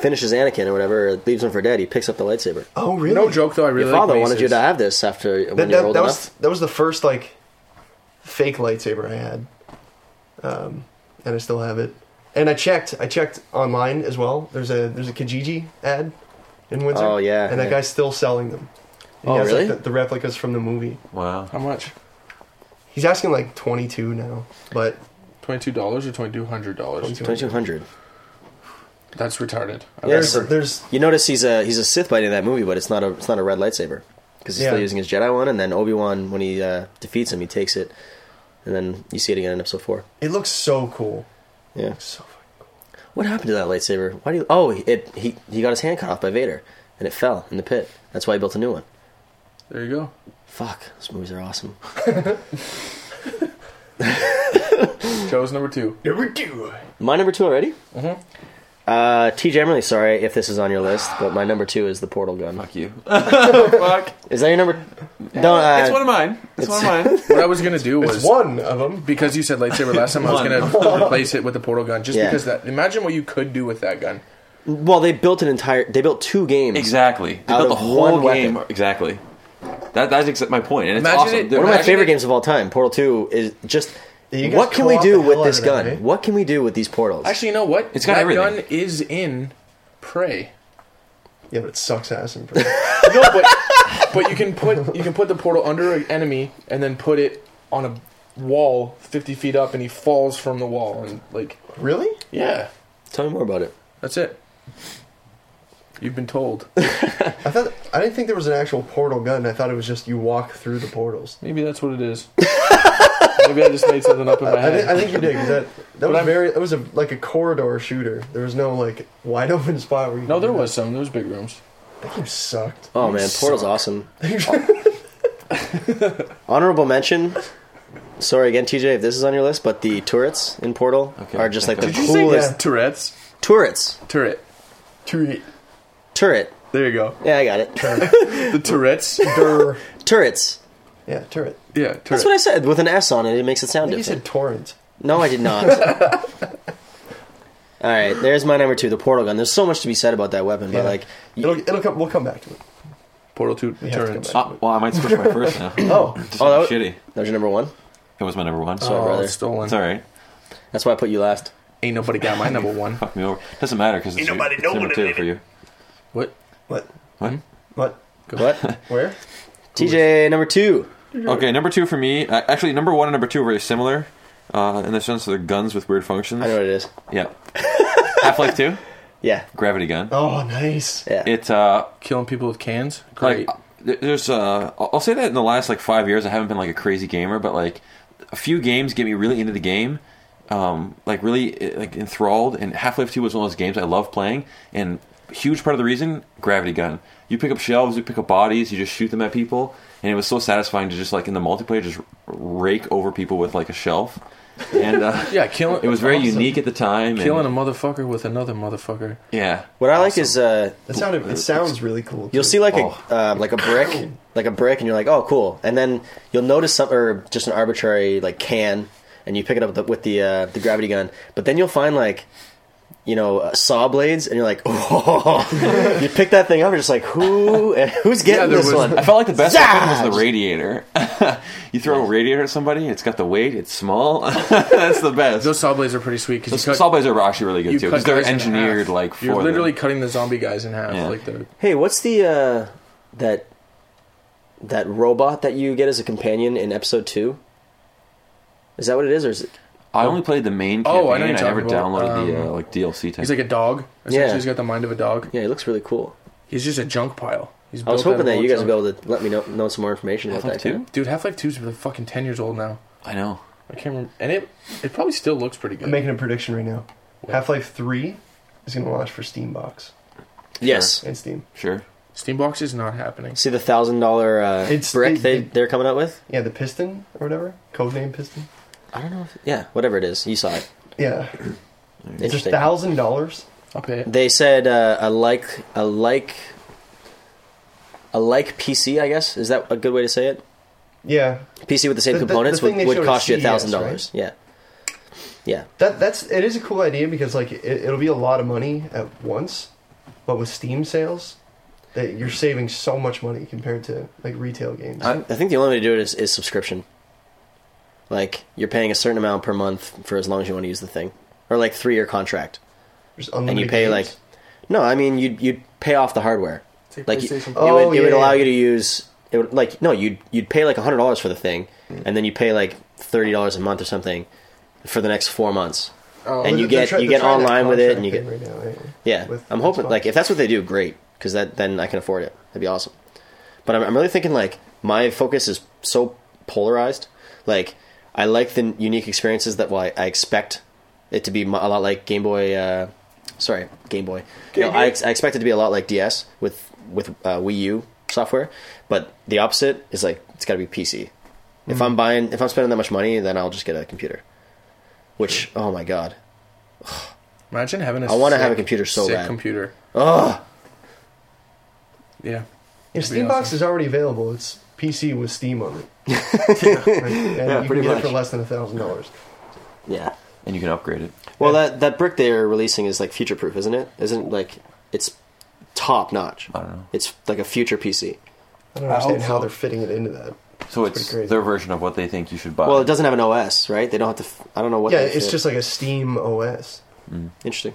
finishes Anakin or whatever, or leaves him for dead, he picks up the lightsaber. Oh, really? No joke though. I really Your father like wanted you maces. to have this after when That, you were old that enough. was the first like fake lightsaber I had, and I still have it. And I checked online as well. There's a Kijiji ad in Windsor. Oh, yeah, and that yeah. guy's still selling them. He Oh, has, really? Like, the replicas from the movie. Wow. How much? He's asking like 22 now, but $22 or $2,200? 2200. That's retarded. Yes. there's You notice he's a Sith Bite in that movie, but it's not a red lightsaber because he's Yeah. still using his Jedi one. And then Obi-Wan, when he defeats him, he takes it, and then you see it again in Episode 4. it looks so cool. Yeah. So fucking cool. What happened to that lightsaber? Why do you? Oh, he got his hand cut off by Vader, and it fell in the pit. That's why he built a new one. There you go. Fuck, those movies are awesome. Joe's number 2. Number 2. My number 2 already. Mhm. TJ, I'm really sorry if this is on your list, but my number 2 is the portal gun. Fuck you. Fuck. Is that your number? Don't. It's one of mine. It's one of mine. What I was gonna do It's was one of them. because you said lightsaber last time, I was gonna replace it with the portal gun. Just Yeah. because that. Imagine what you could do with that gun. Well, they built 2 games. Exactly. They Out built the of whole one game. weapon. Exactly. That's my point, and it's Imagine awesome. it- One of my Imagine favorite it- games of all time, Portal 2, is just. You guys What can we co-op do the with hell this out of that, gun? eh? What can we do with these portals? Actually, you know what? It's got that everything. gun is in Prey. Yeah, but it sucks ass in prison. No, but you can put the portal under an enemy and then put it on a wall 50 feet up, and he falls from the wall, and like, Really? yeah, Tell me more about it. that's it. You've been told. I didn't think there was an actual portal gun. I thought it was just you walk through the portals. Maybe that's what it is. Maybe I just made something up in my head. I think you did, 'cause that was I'm- very. It was like a corridor shooter. There was no like wide open spot where you. No, could there do was some. There was big rooms. that. That game sucked. Oh You man, Portal's suck. awesome. Honorable mention. Sorry again, TJ, if this is on your list, but the turrets in Portal Okay, are just like the thank Did you say coolest Tourette's? turrets. Turret. Turret. There you go. Yeah, I got it. The Tourette's. Dur. Turrets. Yeah, turret. Yeah, turret. That's what I said. With an S on it, it makes it I sound think you different. said torrent. No, I did not. All right, there's my number 2, the portal gun. There's so much to be said about that weapon, but Yeah. like, It'll come. We'll come back to it. Portal 2 We have to turrets. come Well, I might switch my first now. Oh, Just Oh, that was- shitty. that was your number 1. It was my number one. Sorry, Oh, brother. it's stolen. It's all right. That's why I put you last. Ain't nobody got my number 1. Fuck me over. Doesn't matter because it's number 2 for you. What? what? What? What? What? Where? TJ, number 2. Okay, number 2 for me. Actually, number 1 and number 2 are very similar in the sense they're guns with weird functions. I know what it is. Yeah. Half-Life 2, Yeah, gravity gun. Oh, nice. yeah. It Killing people with cans? like Great. there's I'll say that in the last like 5 years I haven't been like a crazy gamer, but like a few games get me really into the game, like really like enthralled. And Half-Life 2 was one of those games I love playing, and a huge part of the reason, gravity gun. You pick up shelves, you pick up bodies, you just shoot them at people, and it was so satisfying to just like in the multiplayer just rake over people with like a shelf. And Yeah, killing. it was very Awesome. unique at the time. Killing a and, motherfucker with another motherfucker. yeah. What I like is It sounds really cool. you'll too. see like a brick, and you're like, oh, cool. And then you'll notice some, or just an arbitrary like can, and you pick it up with the gravity gun. But then you'll find like, you know, saw blades, and you're like, oh, you pick that thing up, you're just like, who's getting there this was- one? I felt like the best weapon was Zah! the radiator. You throw a radiator at somebody, it's got the weight, it's small. That's the best. Those saw blades are pretty sweet because Those saw blades are actually really good you too cut because they're guys in engineered half. like for You're literally them. cutting the zombie guys in half. Yeah. Like the Hey, what's the that robot that you get as a companion in episode 2? Is that what it is, or is it? I only played the main Oh, I know campaign. you're I never talking about, downloaded the like DLC type. he's like a dog. Essentially, Yeah. he's got the mind of a dog. Yeah, he looks really cool. He's just a junk pile. He's I was built out hoping of that you all guys would junk. be able to let me know some more information about Half-Life that 2? too. Dude, Half-Life 2 is fucking 10 years old now. I know. I can't remember, and it probably still looks pretty good. I'm making a prediction right now. Half-Life 3 is going to launch for Steam Box Yes. and Steam. Sure. Steambox is not happening. See the $1,000 It's- brick it- they're coming out with? Yeah, the Piston or whatever, codename Piston. I don't know. Yeah, whatever it is, you saw it. Yeah, it's Interesting. $1,000. I'll pay it. They said a like PC. I guess is that a good way to say it? Yeah, PC with the same The components thing they would showed cost you at CES, $1,000. Yeah, yeah. it is a cool idea because like it'll be a lot of money at once, but with Steam sales, that you're saving so much money compared to like retail games. I think the only way to do it is subscription. Like, you're paying a certain amount per month for as long as you want to use the thing. Or like 3-year contract. There's And unlimited you pay games. like... No, I mean, you'd pay off the hardware. It's Like, PlayStation. Oh, it would yeah, allow yeah. you to use... It would, like, no, you'd pay like $100 for the thing, and then you pay like $30 a month or something for the next 4 months. Oh, And you They're get trying that online with it, and you contract get... thing right now, Yeah, with I'm hoping, Xbox. like, if that's what they do, great, because then I can afford it. That'd be awesome. But I'm really thinking, like, my focus is so polarized. Like, I like the unique experiences that, well, I expect it to be a lot like Game Boy. Game Boy. You know, I expect it to be a lot like DS with Wii U software. But the opposite is like it's got to be PC. If I'm spending that much money, then I'll just get a computer. Which, oh my god, Imagine having I wanna sick- have a computer so sick bad. computer. oh, Yeah. Yeah, That'd be Steambox awesome. is already available. It's PC with Steam on it. And you pretty can get much. it for less than $1,000. yeah. And you can upgrade it. Well, that brick they're releasing is like future proof, isn't it? Isn't it like it's top notch? I don't know. It's like a future PC. I don't I hope understand how so. they're fitting it into that. So It's it's pretty crazy. their version of what they think you should buy. Well, it doesn't have an OS, right? They don't have to. I don't know what. Yeah, they it's fit. just like a Steam OS. interesting.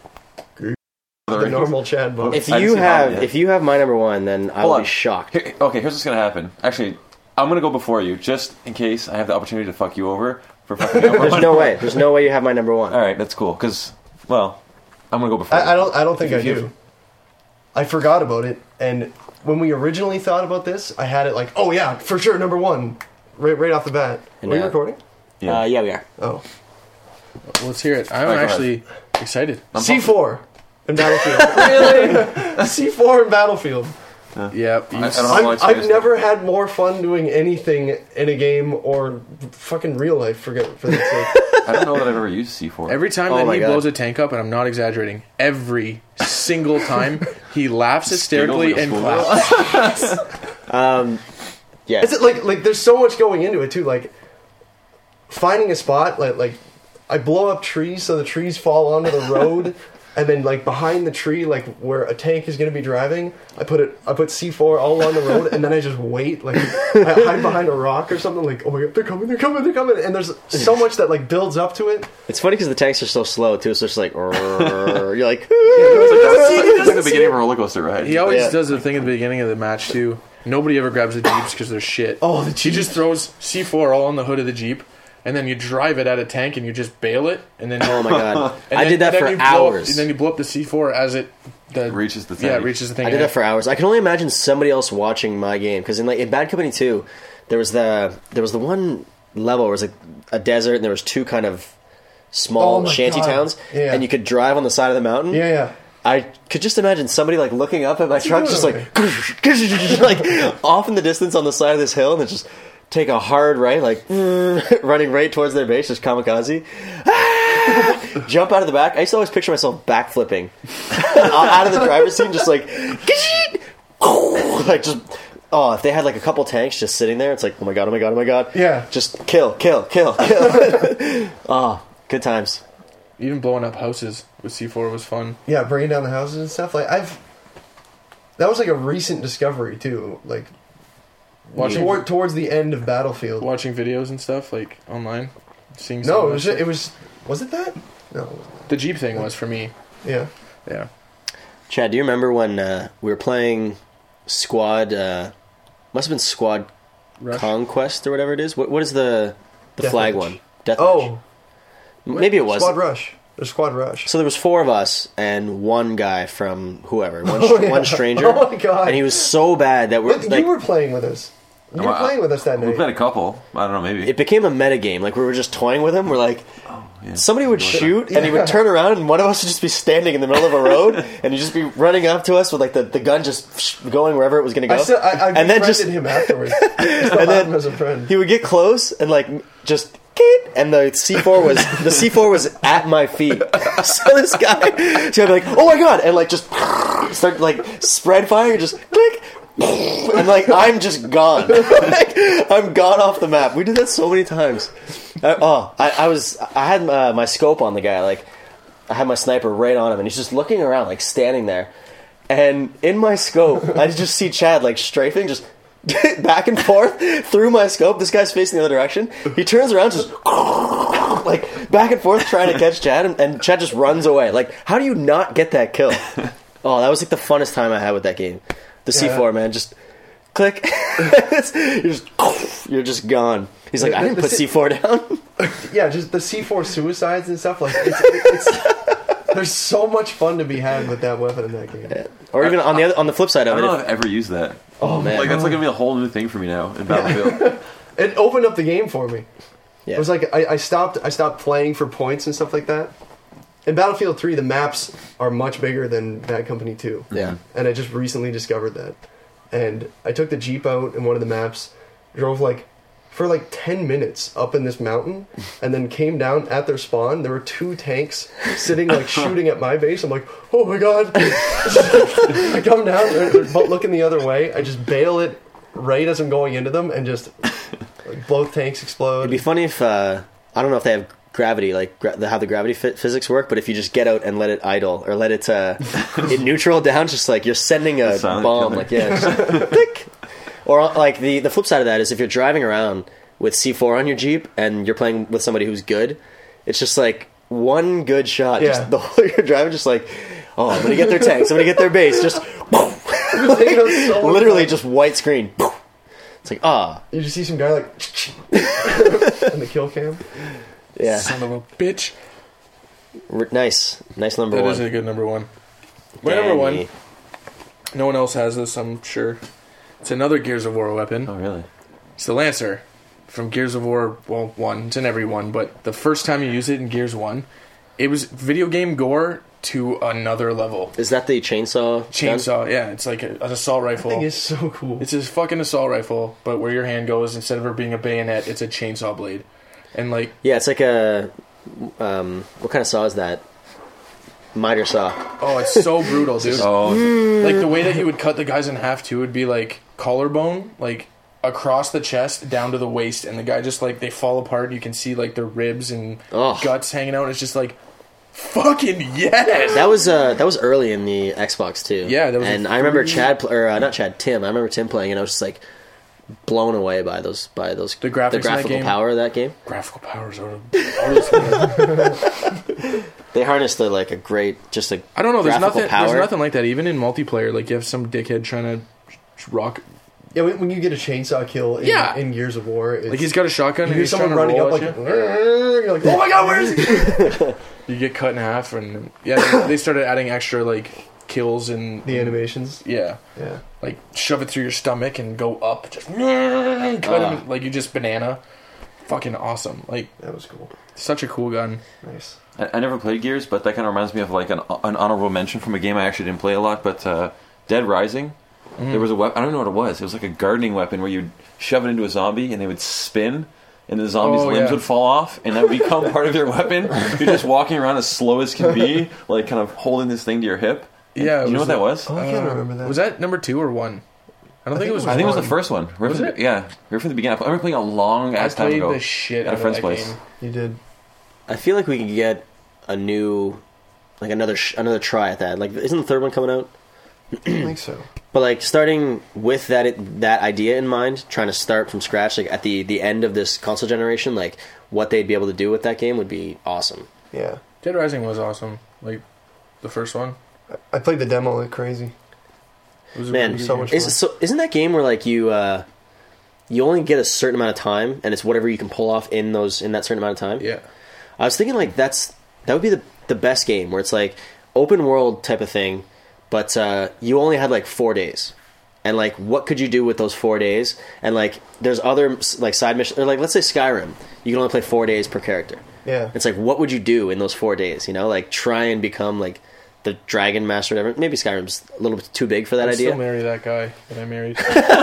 The normal chat box. If I you didn't see how have yet. if you have my number one, then I will Hold be on. shocked. Here's what's gonna happen. Actually, I'm gonna go before you, just in case I have the opportunity to fuck you over for fucking over. There's no way. There's no way you have my number one. All right, that's cool. Because, well, I'm gonna go before. you. I don't think I If you- do. I forgot about it, and when we originally thought about this, I had it like, oh yeah, for sure, number one, right off the bat. And, Are you recording? Yeah. Yeah, we are. Oh, Well, let's hear it. I'm Alright, go actually excited. C4 in Battlefield. Really? C4 in Battlefield. Yeah. I don't have a lot of I've experience. never had more fun doing anything in a game or fucking real life. For that sake. I don't know that I've ever used C4. Every time Oh that my he God. blows a tank up, and I'm not exaggerating, every single time he laughs hysterically Giggles and like a claps. Yeah. Is it like there's so much going into it too? Like finding a spot, like I blow up trees so the trees fall onto the road, and then like behind the tree, like where a tank is going to be driving, I put C4 all along the road, and then I just wait, like I hide behind a rock or something. Like, oh my god, they're coming, and there's so much that like builds up to it. It's funny because the tanks are so slow too. So it's just like you're like. It's like the beginning of a roller coaster ride. He always Yeah. does the thing at the beginning of the match too. Nobody ever grabs the Jeeps because they're shit. Oh, the He just throws C4 all on the hood of the Jeep, and then you drive it at a tank and you just bail it, and then Oh my god! and I then- did that and then for you blow up- hours. and then you blow up the C4 as it Reaches the Yeah, tank. it reaches the thing. I did that for hours. I can only imagine somebody else watching my game because in Bad Company 2, there was the one level where it was like a desert and there was two kind of small Oh my shanty God. towns, Yeah. and you could drive on the side of the mountain. Yeah. I could just imagine somebody like looking up at my truck, you just doing like like off in the distance on the side of this hill, and then just take a hard right, like running right towards their base, just kamikaze. Jump out of the back. I used to always picture myself backflipping out of the driver's seat, just like like just. Oh, if they had like a couple tanks just sitting there, it's like, oh my god, oh my god, oh my god. Yeah. Just kill. Oh, good times. Even blowing up houses with C4 was fun. Yeah, bringing down the houses and stuff. Like that was like a recent discovery too. Like Watching towards the end of Battlefield. watching videos and stuff like online, seeing. No, some of it that was stuff. Was it that? No. The Jeep thing was for me. Yeah. Yeah. Chad, do you remember when we were playing Squad? Must have been Squad Rush. Conquest or whatever it is. What is the flag Deathmatch. one? Deathmatch. Oh, maybe it was. Squad Rush. There's Squad Rush. So there was four of us and one guy from whoever, Yeah. one stranger. Oh my god! And he was so bad that we're But like, you were playing with us. You were playing with us that We night. played a couple. I don't know, maybe. it became a meta game. Like we were just toying with him. We're like, Yeah. somebody would shoot and he Yeah. would turn around and one of us would just be standing in the middle of a road and he'd just be running up to us with like the gun just going wherever it was going to go. I and then just him afterwards. I still and have then him as a friend. he would get close and like just and the C4 was at my feet. So this guy, so I'd be like, oh my god, and like just start like spread fire, just click, and like I'm just gone. Like, I'm gone off the map. We did that so many times. I had my scope on the guy, like I had my sniper right on him, and he's just looking around, like standing there. And in my scope, I just see Chad like strafing, just back and forth through my scope. This guy's facing the other direction. He turns around, just like back and forth trying to catch Chad, and Chad just runs away. Like, how do you not get that kill? Oh, that was like the funnest time I had with that game. The C4, man, just click. you're just gone. He's like, I didn't put C4 down. Yeah, just the C4 suicides and stuff. Like, it's there's so much fun to be had with that weapon in that game. Yeah. Or even on the flip side I of don't know it, if I've ever used that. oh man, Like that's like gonna be a whole new thing for me now in Battlefield. It opened up the game for me. yeah. It was like I stopped playing for points and stuff like that. In Battlefield 3, the maps are much bigger than Bad Company 2. yeah. And I just recently discovered that. And I took the Jeep out in one of the maps, drove for 10 minutes up in this mountain, and then came down at their spawn. There were 2 tanks sitting shooting at my base. I'm like, oh my god. I come down, they're both looking the other way. I just bail it right as I'm going into them, and just both tanks explode. It'd be funny if I don't know if they have gravity, how the gravity physics work, but if you just get out and let it idle or let it in neutral down, just like you're sending a Silent bomb, killer. like just click. Or like the flip side of that is if you're driving around with C4 on your Jeep and you're playing with somebody who's good, it's just like one good shot. Yeah. Just the whole you're driving, just like, oh, I'm gonna get their tanks, I'm gonna get their base, just Taking out so much literally time. just white screen. It's like You just see some guy in the kill cam. yeah, Son of a bitch. nice number That one. is a good number one. My number one. Danny. No one else has this, I'm sure. It's another Gears of War weapon. Oh really? It's the Lancer from Gears of War, 1. It's in every one, but the first time you use it in Gears 1, it was video game gore to another level. Is that the chainsaw? gun? Chainsaw, yeah. It's like an assault rifle. Thing is so cool. It's a fucking assault rifle, but where your hand goes, instead of it being a bayonet, it's a chainsaw blade. And like, Yeah, it's like a what kind of saw is that? Miter saw. oh, it's so brutal, dude. Oh, Like the way that you would cut the guys in half too would be like collarbone, like across the chest down to the waist, and the guy just like they fall apart. You can see like their ribs and Ugh. guts hanging out. It's just like fucking yes. That was early in the Xbox too. Yeah, that was and a I remember free- Tim. I remember Tim playing, and I was just like blown away by those The graphics the in that graphical game? power of that game. Graphical powers are honestly. They harnessed I I don't know. There's graphical nothing. power. There's nothing like that. Even in multiplayer, like you have some dickhead trying to rock. Yeah, when you get a chainsaw kill in Gears of War, it's, Like he's got a shotgun. you And hear he's someone trying to running roll up at like, you. you're like, oh my god, where is he? You get cut in half, and yeah, they started adding extra like kills and The animations. yeah, Yeah. like shove it through your stomach and go up, just cut him like you just banana. Fucking awesome! Like That was cool. such a cool gun. Nice. I never played Gears, but that kind of reminds me of like an honorable mention from a game I actually didn't play a lot, but Dead Rising. There was a weapon. I don't know what it was. It was like a gardening weapon where you'd shove it into a zombie and they would spin, and the zombie's Oh, limbs yeah. would fall off, and that would become part of your weapon. You're just walking around as slow as can be, like kind of holding this thing to your hip. Yeah, Do it you know was what that was? Oh, I can't remember that. Was that number 2 or 1? I don't think it was. I think it was the one. first one. Right Was from it? Yeah, right from the beginning. I remember playing a long I ass time played ago the shit at out a of friend's that place. game. You did. I feel like we could get a new, like another try at that. Like, isn't the third one coming out? I think so. But like starting with that idea in mind, trying to start from scratch, like at the end of this console generation, like what they'd be able to do with that game would be awesome. Yeah. Dead Rising was awesome. Like the first one. I played the demo like crazy. It was a Man, really good so game. much isn't that game where like you only get a certain amount of time, and it's whatever you can pull off in that certain amount of time? Yeah. I was thinking like that would be the best game where it's like open world type of thing, but you only had like 4 days, and like what could you do with those 4 days? And like there's other like side missions, or like let's say Skyrim, you can only play 4 days per character. Yeah. It's like what would you do in those 4 days? You know, like try and become like the Dragon Master, or whatever. Maybe Skyrim's a little bit too big for that I'd idea. still marry that guy that I married.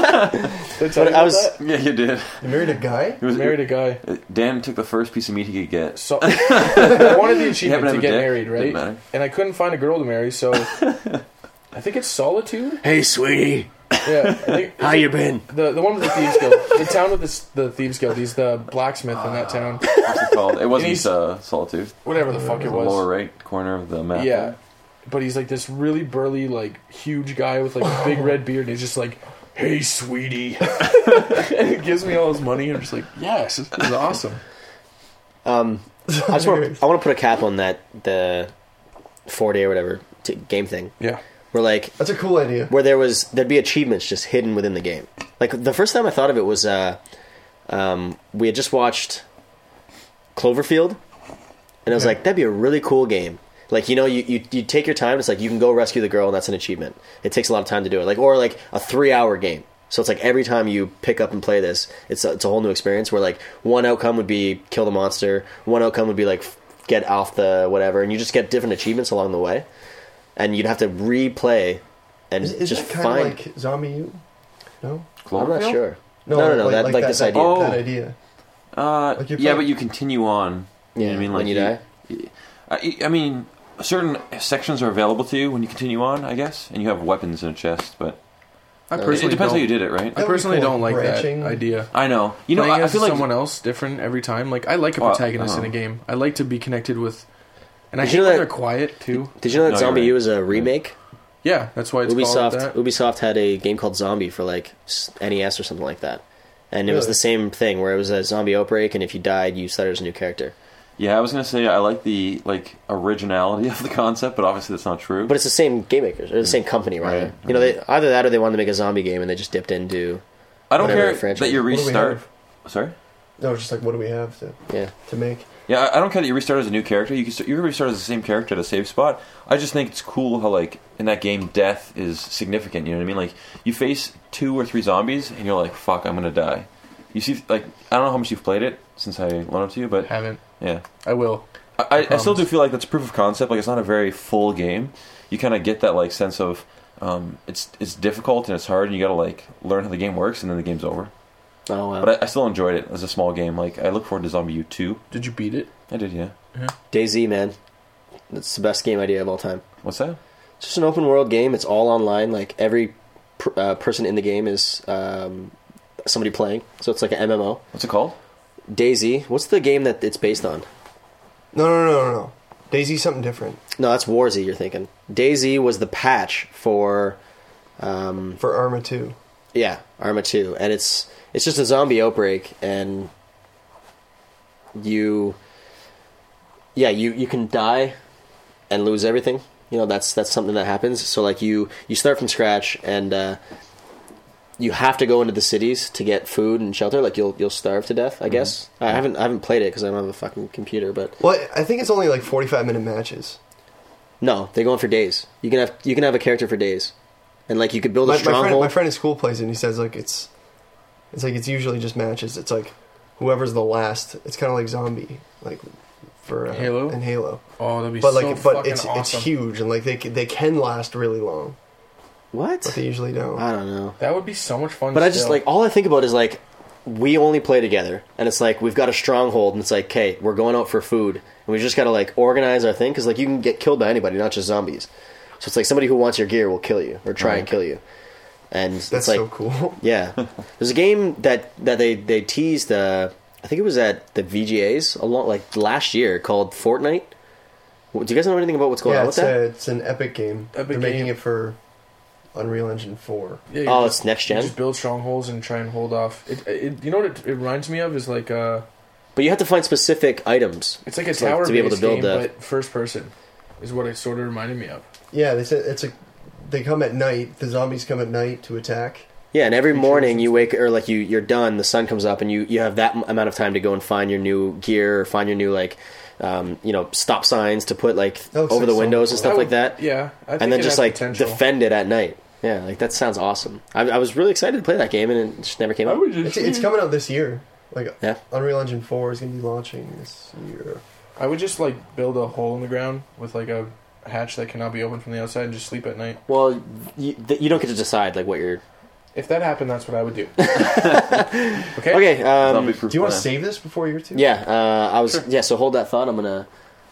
But I was Yeah, you did. You married a guy? It was, married a guy. Dan took the first piece of meat he could get. So I wanted the achievement have to a get dick? married, Didn't right? matter. And I couldn't find a girl to marry, so I think it's Solitude. hey sweetie, Yeah, I think how you been? the one with the Thieves Guild, the town with the Thieves Guild. He's the blacksmith in that town. What's it called? It wasn't he's- Solitude. Whatever the fuck it The lower was. right corner of the map. Yeah, but he's like this really burly, like huge guy with like a big red beard, and he's just like, "Hey, sweetie," and he gives me all his money. I'm just like, "Yes, this is awesome." I want to put a cap on that the 4-day or whatever game thing. Yeah. Where like That's a cool idea. where there'd be achievements just hidden within the game. Like the first time I thought of it was we had just watched Cloverfield, and I was like, that'd be a really cool game. Like, you know, you take your time. It's like you can go rescue the girl, and that's an achievement. It takes a lot of time to do it. Like, or like a 3-hour game. So it's like every time you pick up and play this, it's a whole new experience. Where like one outcome would be kill the monster, one outcome would be like get off the whatever, and you just get different achievements along the way. And you'd have to replay and Is just that kind find. of like Zombie U? No? I'm not Cloverfield? sure. No. That like this idea. Oh. That idea. Like you're Yeah, playing- but you continue on. You know what I mean? when you die. I mean, certain sections are available to you when you continue on, I guess, and you have weapons in a chest. But I it personally depends how don't- you did it, right? I personally That would be don't like cool, that branching. idea. I know. You know, Playing I as feel like someone else different every time. Like I like a Oh, protagonist in a game. I like to be connected with, and I Did hate you know when that- they're quiet too. Did you know that No, you're Zombie right. U is a remake? Yeah, that's why it's called that. Ubisoft had a game called Zombie for like NES or something like that, and it was Really? the same thing where it was a zombie outbreak, and if you died, you started as a new character. yeah, I was gonna say I like the originality of the concept, but obviously that's not true. But it's the same game makers or the same company, rather. Right. You know, they either that or they wanted to make a zombie game, and they just dipped into I don't whatever care franchise. that you What do we restart. have? Sorry. No, it's just like, what do we have yeah. to make? Yeah, I don't care that you restart as a new character. You can restart as the same character at a save spot. I just think it's cool how like in that game death is significant. You know what I mean? Like you face 2 or 3 zombies and you're like, "Fuck, I'm gonna die." You see, like I don't know how much you've played it since I loaned it to you, but Haven't. yeah, I will. I still do promise. feel like that's proof of concept. Like it's not a very full game. You kind of get that like sense of it's difficult and it's hard, and you got to like learn how the game works, and then the game's over. Oh wow. But I still enjoyed it as a small game. Like I look forward to Zombie U 2. Did you beat it? I did, yeah. DayZ, man, that's the best game idea of all time. What's that? It's just an open world game. It's all online. Like every person in the game is somebody playing, so it's like an MMO. What's it called? DayZ. What's the game that it's based on? No. Daisy's something different. No, that's Warzy. You're thinking. DayZ was the patch for For Arma 2. Arma 2, and it's just a zombie outbreak, and you can die and lose everything. You know, that's something that happens. So like you start from scratch, and you have to go into the cities to get food and shelter. Like you'll starve to death, I guess. I haven't played it because I don't have a fucking computer, but Well, I think it's only like 45-minute matches. no, they go on for days. You can have a character for days, and like you could build a My stronghold. friend in school plays it, and he says like it's usually just matches. It's like whoever's the last. It's kind of like Zombie, like for Halo? and Halo. Oh, that'd be But so like, but fucking it's awesome. huge, and like they can last really long, What? but they usually don't. I don't know. That would be so much fun. But I just still. like all I think about is like we only play together, and it's like we've got a stronghold, and it's like, okay, we're going out for food, and we just got to like organize our thing because like you can get killed by anybody, not just zombies. So it's like somebody who wants your gear will kill you or try and kill you, and That's it's like so cool. yeah. There's a game that they teased. I think it was at the VGAs like last year called Fortnite. Do you guys know anything about what's going on with that? It's an Epic game. Epic They're making game. it for Unreal Engine 4. Yeah, Oh, you it's next you gen. just build strongholds and try and hold off. You know what it reminds me of is like But you have to find specific items. it's like a to, like, tower to be able to build game, the. but first person is what it sort of reminded me of. Yeah, they said they come at night. The zombies come at night to attack. Yeah, and every creatures morning and you wake, or like you're done, the sun comes up, and you have that amount of time to go and find your new gear, or find your new like, stop signs to put like That looks over like the so windows and cool. stuff like that, Yeah, I think and then it just has like potential. defend it at night. Yeah, like that sounds awesome. I was really excited to play that game, and it just never came I out. would just It's coming out this year. Like Yeah. Unreal Engine 4 is going to be launching this year. I would just like build a hole in the ground with like a hatch that cannot be opened from the outside and just sleep at night. Well, you don't get to decide like what you're. If that happened, that's what I would do. Okay. Okay. Zombie proof Do you want to plan. save this before year 2? Yeah. I was. Sure. Yeah. So hold that thought. I'm gonna.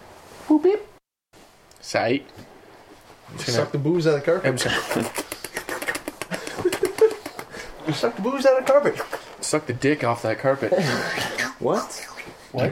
Sight. Suck the booze out of the carpet. I'm sorry. Suck the booze out of the carpet. Suck the dick off that carpet. What? What?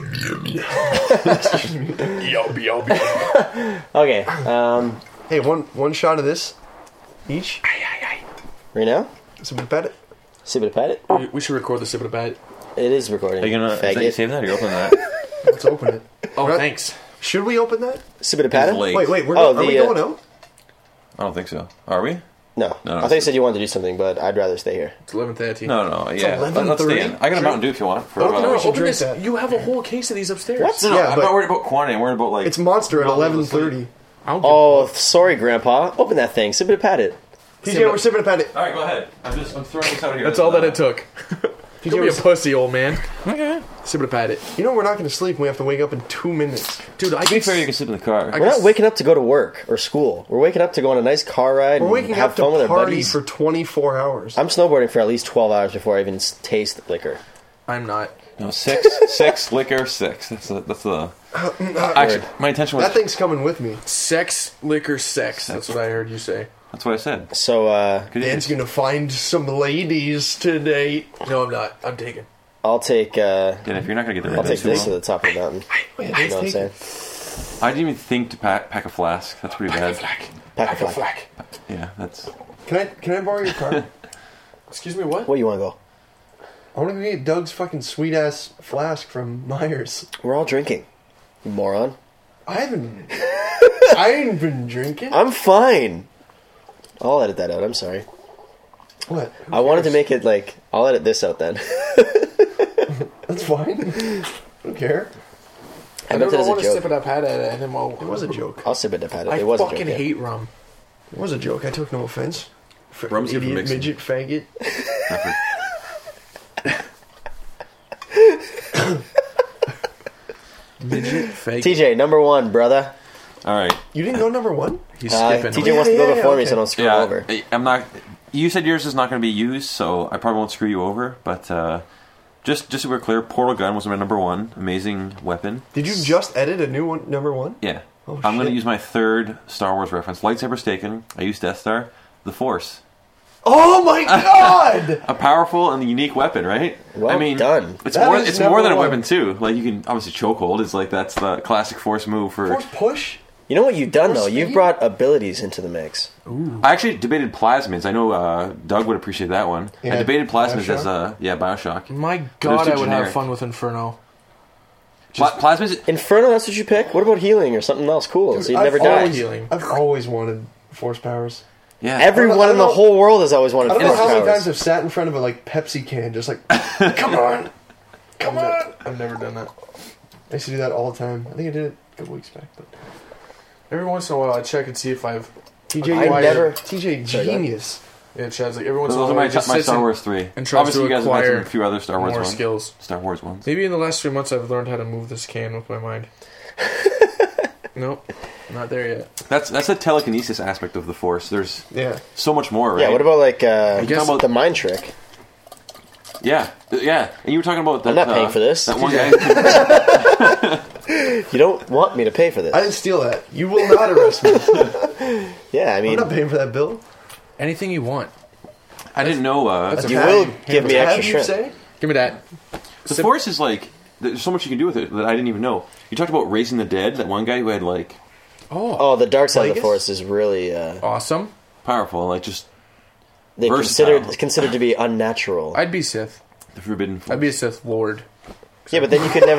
Okay. Hey, one shot of this each. Right now, Some pat it. sip it, pat it. We should record the sip of the bat. It is recording. Are you gonna Faggot. save that or you open that? Let's open it. Oh, Right. thanks. Should we open that? Sip it, pat It's it. late. Wait, we're Oh, are we the, going out? I don't think so. Are we? No, No, I thought you said you wanted to do something, but I'd rather stay here. It's 11:30. No, yeah. Let's 11:30. stay in. I got a Mountain Dew if you want. For, I don't think we should Open drink this. that. You have a whole case of these upstairs. What? No, Yeah, I'm but- not worried about quantity. I'm worried about like. It's Monster at not 11:30. I don't give Oh, sorry, Grandpa. Open that thing. Sip it, pat it. TJ, we're sipping a pat it. All right, go ahead. I'm throwing this out here. That's all that it took. TJ, Don't be a we're- pussy, old man. Okay. Sip it a pat it. You know we're not going to sleep. We have to wake up in 2 minutes. Dude, I To be can fair, you can sit in the car. We're not waking up to go to work or school. We're waking up to go on a nice car ride We're and waking have up fun with to our party buddies. for 24 hours. I'm snowboarding for at least 12 hours before I even taste liquor. I'm not. No, six, liquor, six. That's the. Actually, my intention was. That thing's coming with me. Sex, liquor, sex. That's what I heard you say. That's what I said. So, Good Dan's idea. going to find some ladies today. No, I'm not. I'm taking. I'll take Dan, if you're not gonna get the I'll red take this to Bull, the top of the mountain. Wait, You know what I'm saying? I didn't even think to pack a flask. That's pretty bad. Pack a flack. Yeah, that's. Can I borrow your car? Excuse me, what? Where you want to go? I want to go get Doug's fucking sweet ass flask from Myers. We're all drinking. You moron. I ain't been drinking. I'm fine. I'll edit that out. I'm sorry. What? I wanted to make it like I'll edit this out then. That's fine. I don't care. I meant it as a want to sip joke. it up, had it, and then It was a joke. I'll sip it to pat it. I It was a joke. fucking yeah. hate rum. It was a joke. I took no offense. Rum's good for Idiot, mixing. midget, faggot. Midget, fake. TJ, number one, brother. All right. You didn't go number one? He's skipping. TJ wants to yeah, go yeah, before me, okay. so don't screw Yeah, over. I'm not. You said yours is not going to be used, so I probably won't screw you over. But just so we're clear, Portal Gun was my number one. Amazing weapon. Did you just edit a new one, number one? Yeah. Oh, I'm going to shit. use my third Star Wars reference. Lightsaber Staken. I used Death Star. The Force. Oh my god! A powerful and unique weapon, right? Well I mean, done. It's That more. is It's more than a number weapon one. too. Like you can obviously chokehold is like that's the classic Force move for. Force push? You know what you've done though? Force You've speed? brought abilities into the mix. I actually debated plasmids. I know Doug would appreciate that one. I Yeah, debated plasmids Bioshock? as Bioshock. My But it was God, too I would generic. have fun with Inferno. Plasmids. Inferno, that's what you pick? What about healing or something else cool? So you I've never always- die. Healing. I've always wanted force powers. Yeah. Everyone I don't in the know- whole world has always wanted I don't know force how many powers. times I've sat in front of a like Pepsi can, just like, come on, come on. I've never done that. I used to do that all the time. I think I did it a couple weeks back. But Every once in a while, I check and see if I've. TJ, I you- never- TJ, Sorry, go ahead. genius. Yeah, Chad's like every once in a Those are while. my, he just my sits Star and- Wars 3. and tries Obviously, to you guys have mentioned acquire a few other Star Wars more ones. skills. Star Wars ones. Maybe in the last 3 months, I've learned how to move this can with my mind. Nope, not there yet. That's the telekinesis aspect of the Force. There's Yeah. so much more, right? Yeah, what about like guess- the mind trick? Yeah. And you were talking about that. I'm not paying for this. That one guy. You don't want me to pay for this. I didn't steal that. You will not arrest me. Yeah, I I'm mean, not paying for that bill. Anything you want. I didn't know. That's a you tag. will give me Tab, extra you shrimp. say? Give me that. The Force is like. There's so much you can do with it that I didn't even know. You talked about raising the dead. That one guy who had like Oh, Oh, the dark side of the Plagueis? force is really awesome. powerful, like just they Versatile. considered to be unnatural. I'd be Sith. the forbidden Force. I'd be a Sith Lord. Yeah, but then you could never.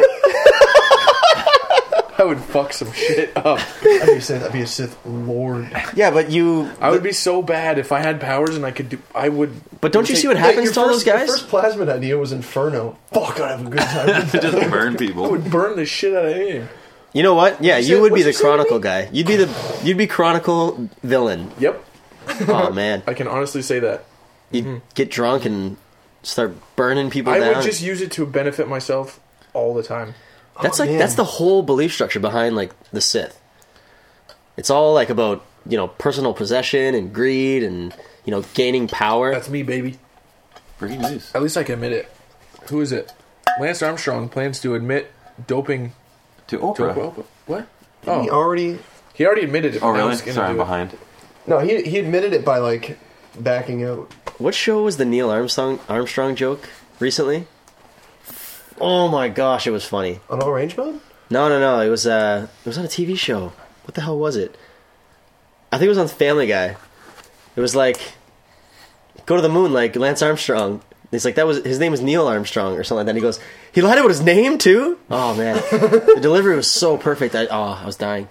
I would fuck some shit up. I'd be a Sith Lord. Yeah, but you. I would be so bad if I had powers and I could do. I would. But don't you see what Hey, happens your to all those first- guys? Your first plasmid idea was Inferno. Fuck, I'd have a good time. with that. just burn I people. would burn the shit out of him. You know what? Yeah, What'd you you would say- be the what'd you say to Chronicle me? guy. You'd be Chronicle villain. Yep, Oh man, I can honestly say that. you'd get drunk and start burning people I down. would just use it to benefit myself all the time. That's Oh, like man. that's the whole belief structure behind like the Sith. It's all like about personal possession and greed and gaining power. That's me, baby. Breaking news. At least I can admit it. Who is it? Lance Armstrong plans to admit doping. To Oprah. What? He Oh, already. he already admitted it. Oh, but now really? he's gonna Sorry, I'm do it. behind. No, he admitted it by like backing out. What show was the Neil Armstrong joke recently? Oh my gosh, it was funny. On all range mode? No. It was on a TV show. What the hell was it? I think it was on Family Guy. It was like, go to the moon like Lance Armstrong. He's like, his name was Neil Armstrong or something like that. And he goes, he lied about his name too? Oh man. The delivery was so perfect. I was dying.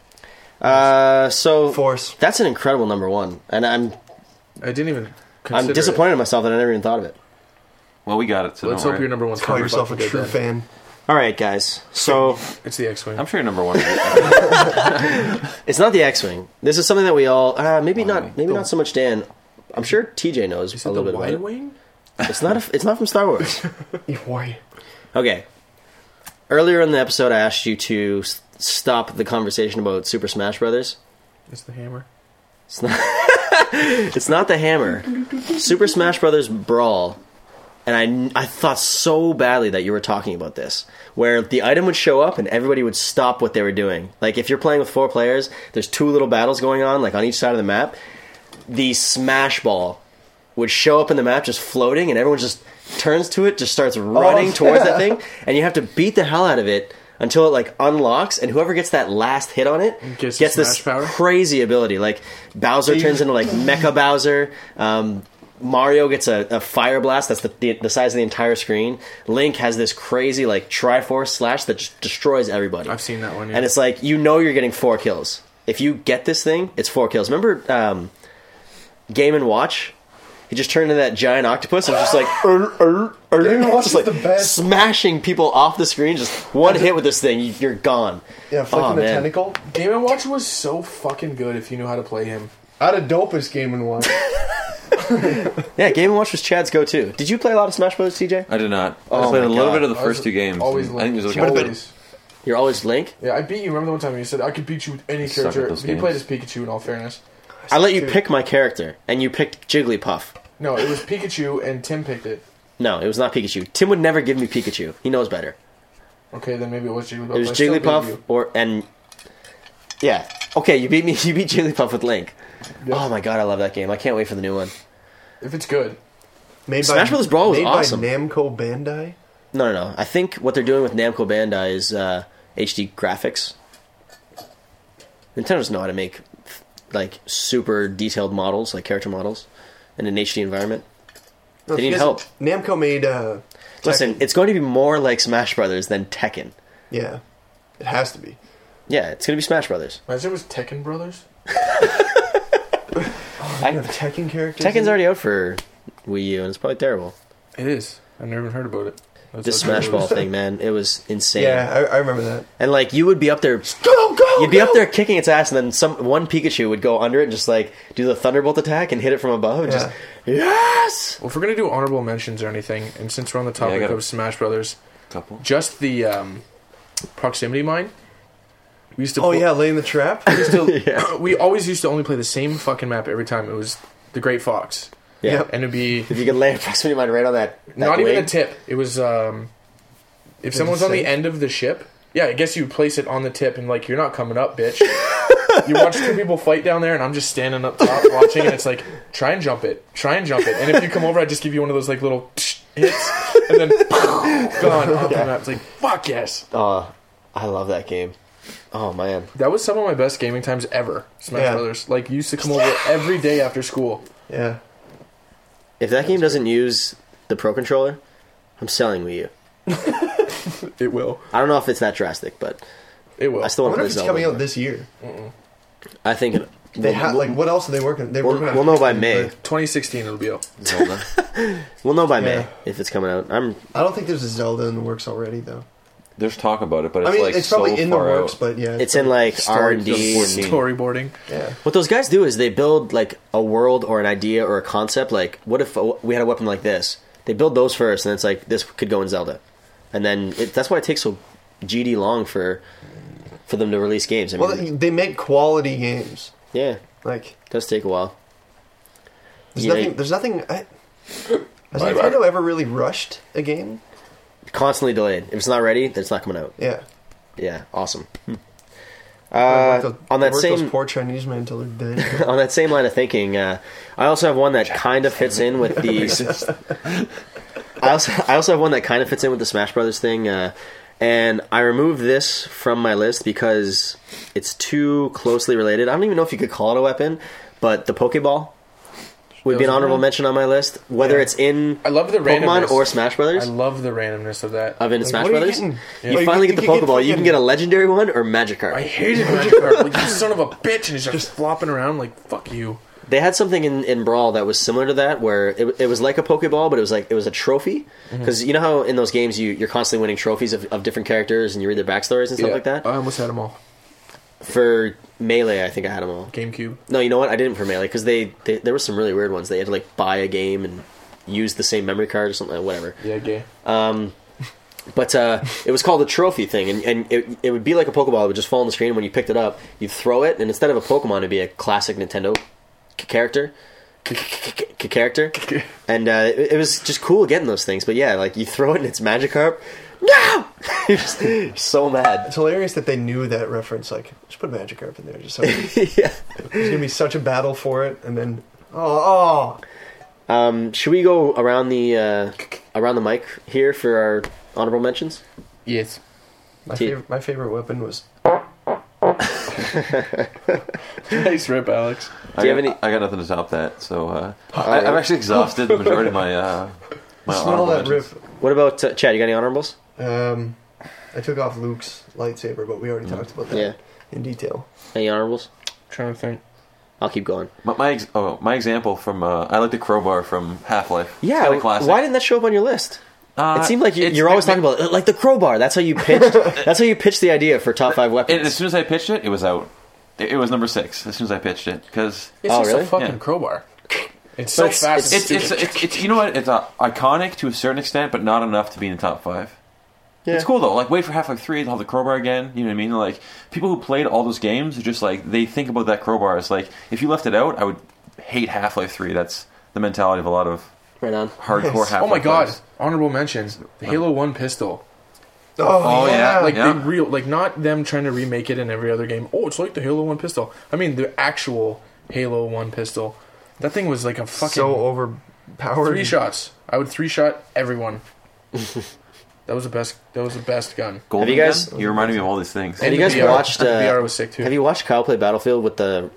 So Force. that's an incredible number one. And I'm disappointed in myself that I never even thought of it. Well, we got it. So Let's don't hope worry. your number one's Call covered yourself a fucking true good then. fan. All right, guys. So It's the X-Wing. I'm sure your number one. it's not the X-Wing. This is something that we all maybe not so much Dan. I'm sure TJ knows Is a it little the bit about White it. Wing? It's not from Star Wars. Why? Okay. Earlier in the episode, I asked you to stop the conversation about Super Smash Brothers. It's the hammer. It's not the hammer. Super Smash Brothers Brawl. And I thought so badly that you were talking about this, where the item would show up and everybody would stop what they were doing. Like if you're playing with 4 players, there's 2 little battles going on, like on each side of the map. The Smash Ball would show up in the map just floating, and everyone just turns to it, just starts running towards that thing, and you have to beat the hell out of it until it like unlocks, and whoever gets that last hit on it Gets gets the this Smash power? crazy ability. Like Bowser turns into like Mecha Bowser. Mario gets a fire blast that's the size of the entire screen. Link has this crazy like Triforce slash that just destroys everybody. I've seen that one, yeah. And it's like, you're getting 4 kills. If you get this thing, it's 4 kills. Remember Game & Watch? He just turned into that giant octopus and was just like Game & Watch just is like the best. smashing people off the screen. Just one hit with this thing, you're gone. Yeah, flicking the man. tentacle. Game & Watch was so fucking good if you knew how to play him. I'd have dopest Game & Watch. Yeah, Game & Watch was Chad's go-to. Did you play a lot of Smash Bros, TJ? I did not. Oh I played my a little God. bit of the I was first 2 games. Always I think it was Link. okay. Always. You're always Link? Yeah, I beat you. Remember the one time you said I could beat you with any Suck at character? those You games. played as Pikachu, in all fairness. I let you pick my character, and you picked Jigglypuff. No, it was Pikachu, and Tim picked it. No, it was not Pikachu. Tim would never give me Pikachu. He knows better. Okay, then maybe it was Jigglypuff. It was I still beat Jigglypuff you. yeah. Okay, you beat me. You beat Jigglypuff with Link. Yep. Oh my god, I love that game. I can't wait for the new one. If it's good. Smash Bros. Brawl was made awesome. by Namco Bandai. No. I think what they're doing with Namco Bandai is HD graphics. Nintendo doesn't know how to make like super detailed models, like character models, in an HD environment. No, They need because help. Namco made. Listen, Tekken. it's going to be more like Smash Brothers than Tekken. Yeah, it has to be. Yeah, it's going to be Smash Brothers. Imagine it was Tekken Brothers. You have Tekken characters. Tekken's already out for Wii U, and it's probably terrible. It is. I've never even heard about it. This Smash Ball thing, man, it was insane. Yeah, I remember that. And like you would be up there, Go! you'd be up there kicking its ass, and then one Pikachu would go under it and just like do the Thunderbolt attack and hit it from above. And just yes. Well, if we're gonna do honorable mentions or anything, and since we're on the topic gotta- of Smash Brothers, Couple. just the proximity mine. We used to. Oh yeah, laying the trap. We, used to, Yeah. we always used to only play the same fucking map every time. It was the Great Fox, Yeah. Yep. and it'd be If you could lay a proximity mine right on that not even wing. a tip. It was if someone's on the safe? end of the ship. Yeah, I guess you place it on the tip, and like you're not coming up, bitch. You watch 2 people fight down there, and I'm just standing up top watching, and it's like, try and jump it, and if you come over, I just give you one of those like little hits, and then gone off the map. It's like, fuck yes. Oh, I love that game. Oh man, That was some of my best gaming times ever. Smash Yeah. Brothers. Like, used to come over every day after school. Yeah. if that game doesn't use the Pro Controller, I'm selling Wii U. It will. I don't know if it's that drastic, but It will. I still I want to wonder play if it's coming Zelda. out this year. I think it, They like what else are they working? They're working on we'll know by May. 2016 it'll be out. Zelda. We'll know by Yeah. May if it's coming out. I don't think there's a Zelda in the works already though. There's talk about it, but I it's mean, like it's probably so in the far works, out. but yeah, It's in like R and D. Storyboarding. yeah. What those guys do is they build like a world or an idea or a concept. Like, what if we had a weapon like this? They build those first, and it's like this could go in Zelda, and then that's why it takes so GD long for them to release games. I mean, Well, they make quality games. yeah, Like it does take a while. there's You know, nothing. There's nothing. Has Nintendo ever really rushed a game? constantly delayed. If it's not ready, then it's not coming out. Yeah. Yeah, awesome. Work On that those same poor Chinese men until they're dead. on that same line of thinking, I also have one that kind of fits in with the I also have one that kind of fits in with the Smash Brothers thing, and I removed this from my list because it's too closely related. I don't even know if you could call it a weapon, but the Pokeball would be an honorable mention on my list, whether it's in I love the Pokemon randomness. or Smash Brothers. I love the randomness of that. Of in Smash what are you Brothers, getting? you Yeah. finally You get the could get Pokeball. You can fucking- get a legendary one or Magikarp. I hated Magikarp. Like, you son of a bitch, and he's just flopping around like, fuck you. They had something in Brawl that was similar to that, where it was like a Pokeball, but it was a trophy. Because you know how in those games you're constantly winning trophies of different characters, and you read their backstories and stuff like that. I almost had them all. For Melee, I think I had them all. GameCube. No, you know what? I didn't for Melee because there were some really weird ones. They had to like buy a game and use the same memory card or something, whatever. Yeah, gay. But it was called a trophy thing, and it would be like a Pokeball. It would just fall on the screen. When you picked it up, you'd throw it, and instead of a Pokemon, it'd be a classic Nintendo character. And it was just cool getting those things. But yeah, like you throw it and it's Magikarp. No! You're just so mad. It's hilarious that they knew that reference. Like, just put Magikarp in there. Just so Yeah. there's gonna be such a battle for it, and then Should we go around the mic here for our honorable mentions? Yes. my favorite weapon was Nice rip, Alex. Do you have any? I got nothing to top that. So I've actually exhausted the majority of my my smell honorable that rip. mentions. What about Chad? You got any honorables? I took off Luke's lightsaber, but we already talked about that Yeah. in detail. Any honorables? Trying to think. I'll keep going. My example from I like the crowbar from Half-Life. Yeah. Kinda classic. Why didn't that show up on your list? It seemed like it's- you're always talking about it, like the crowbar. That's how you pitched. That's how you pitched the idea for top 5 weapons. As soon as I pitched it, it was out. It was number 6 as soon as I pitched it because It's Oh, just really? a fucking Yeah. crowbar. It's so it's- fast. it's you know what, it's iconic to a certain extent, but not enough to be in the top 5. Yeah. It's cool though. Like, wait for Half-Life 3, they'll have the crowbar again. You know what I mean? Like, people who played all those games are just like, they think about that crowbar as like, if you left it out, I would hate Half-Life 3. That's the mentality of a lot of Right on. hardcore Half-Life. Oh my god! players. Honorable mentions: the Halo 1 pistol. Oh, yeah. Like Yeah. they like not them trying to remake it in every other game. Oh, it's like the Halo 1 pistol. I mean, the actual Halo 1 pistol. That thing was like a fucking So overpowered. 3 shots. I would 3-shot everyone. That was the best. That was the best gun. Golden Have you guys- Gun? You reminded me of all these things. Have you the guys VR. watched? The VR was sick too. Have you watched Kyle play Battlefield with the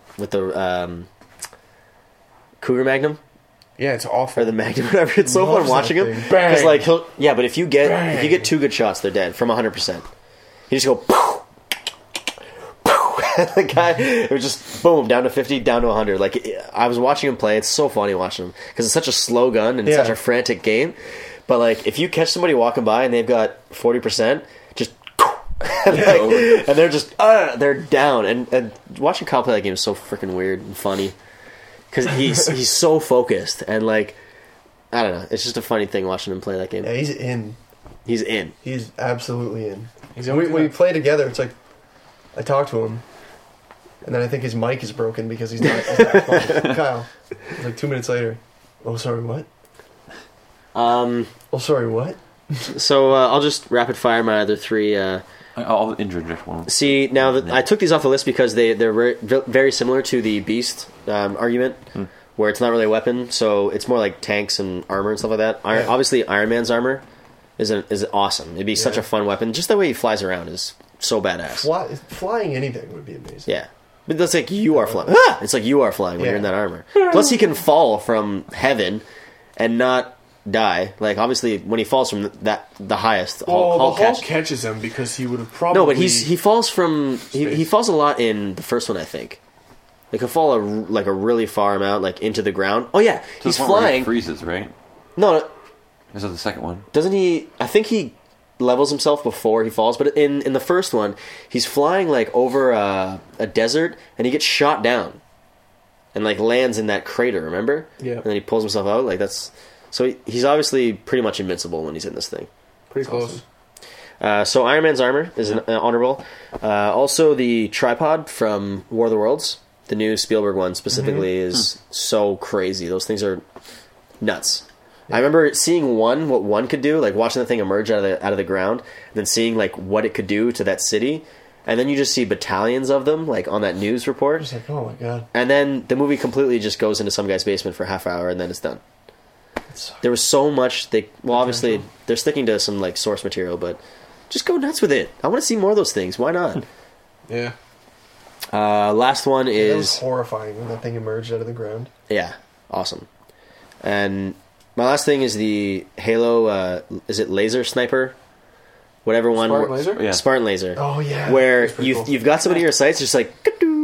Cougar Magnum Yeah, it's awful. or the Magnum, whatever? It's so fun Loves that watching him thing. Bang. because like but if you get Bang. 2 good shots, they're dead from 100%. You just go. Poof, poof. The guy, it was just boom down to 50, down to 100. Like I was watching him play. It's so funny watching him because it's such a slow gun and it's Yeah. such a frantic game. But like if you catch somebody walking by and they've got 40%, just and, like, and they're just they're down. And watching Kyle play that game is so freaking weird and funny because he's so focused and like I don't know. It's just a funny thing watching him play that game. Yeah, he's in. He's in. He's absolutely in. He's When we, always when we play together, it's like I talk to him, and then I think his mic is broken because he's not fun. Kyle. Like 2 minutes later. Oh, sorry, what? Oh, sorry, what? So I'll just rapid fire my other 3. I'll interject one. See, now that I took these off the list because they're very similar to the Beast argument, where it's not really a weapon, so it's more like tanks and armor and stuff like that. Obviously, Iron Man's armor is awesome. It'd be such a fun weapon. Just the way he flies around is so badass. Flying anything would be amazing. Yeah. But that's like you are flying. It's like you are flying when you're in that armor. Plus, he can fall from heaven and not die. Like, obviously, when he falls from the highest, Hulk the Hulk catch. catches him because he would have probably. No, but he falls from he falls a lot in the first one, I think. Like he'll fall like a really far amount, like into the ground. Oh yeah, To he's the point where flying. He freezes, right? No, Is that the second one? doesn't he? I think he levels himself before he falls. But in the first one, he's flying like over a desert, and he gets shot down, and like lands in that crater. Remember? Yeah. And then he pulls himself out. Like that's so he's obviously pretty much invincible when he's in this thing. pretty close. So Iron Man's armor is an honorable. Also, the tripod from War of the Worlds, the new Spielberg one specifically, is so crazy. Those things are nuts. I remember seeing what one could do, like watching the thing emerge out of the ground, and then seeing like what it could do to that city, and then you just see battalions of them like on that news report, It's like, oh my god. and then the movie completely just goes into some guy's basement for a half hour, and then it's done. there was so much. Obviously they're sticking to some like source material, but just go nuts with it. I want to see more of those things. Why not? Yeah. Last one That was is horrifying when that thing emerged out of the ground. yeah, awesome. And my last thing is the Halo. Is it Laser Sniper? Whatever one. Spartan laser? Yeah. Spartan Laser. Oh yeah. Where That's pretty cool. you've got somebody in your sights, just like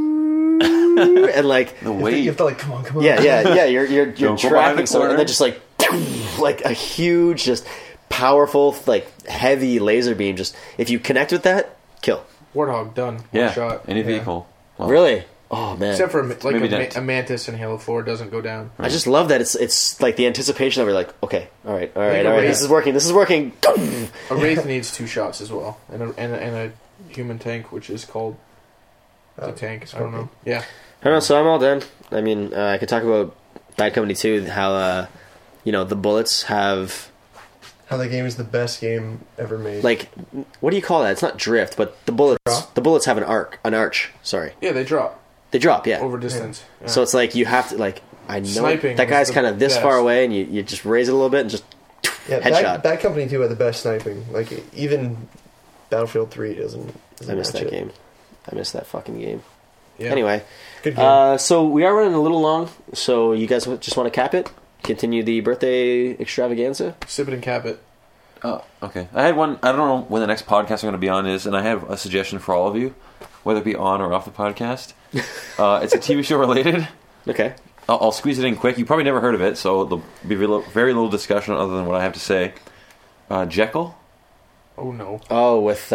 and like The You weight. have to like, come on. yeah. You're Don't go behind tracking the someone, and corner. then just like a huge, just powerful, like heavy laser beam. Just if you connect with that, kill. Warthog done. One Yeah, shot. any Yeah. vehicle. Well, Really? Oh man. Except for like Maybe not. a mantis in Halo 4 doesn't go down. I just love that it's like the anticipation of it. Like, okay, all right, a wraith. this is working. This is working. A wraith needs 2 shots as well, and a human tank, which is called the tank. I don't know. Yeah. I don't know. So I'm all done. I mean, I could talk about Bad Company 2. How the bullets have How that game is the best game ever made. like, what do you call that? It's not drift, but the bullets. Drop? The bullets have an arch. Sorry, Yeah, they drop they drop. Yeah. over distance. Yeah. So it's like you have to like. I know Sniping that was guy's the kind of this best. far away, and you just raise it a little bit and just yeah, headshot. Bad Company 2 had the best sniping. Like even Battlefield 3 doesn't I missed match that it. game. I missed that fucking game. Yeah. Anyway, Good game. so we are running a little long. So you guys just want to cap it? Continue the birthday extravaganza? Sip it and cap it. Oh, okay. I had one. I don't know when the next podcast I'm going to be on is, and I have a suggestion for all of you, whether it be on or off the podcast. It's a TV show related. Okay. I'll squeeze it in quick. You probably never heard of it, so there'll be very little discussion other than what I have to say. Jekyll. Oh no. Oh, with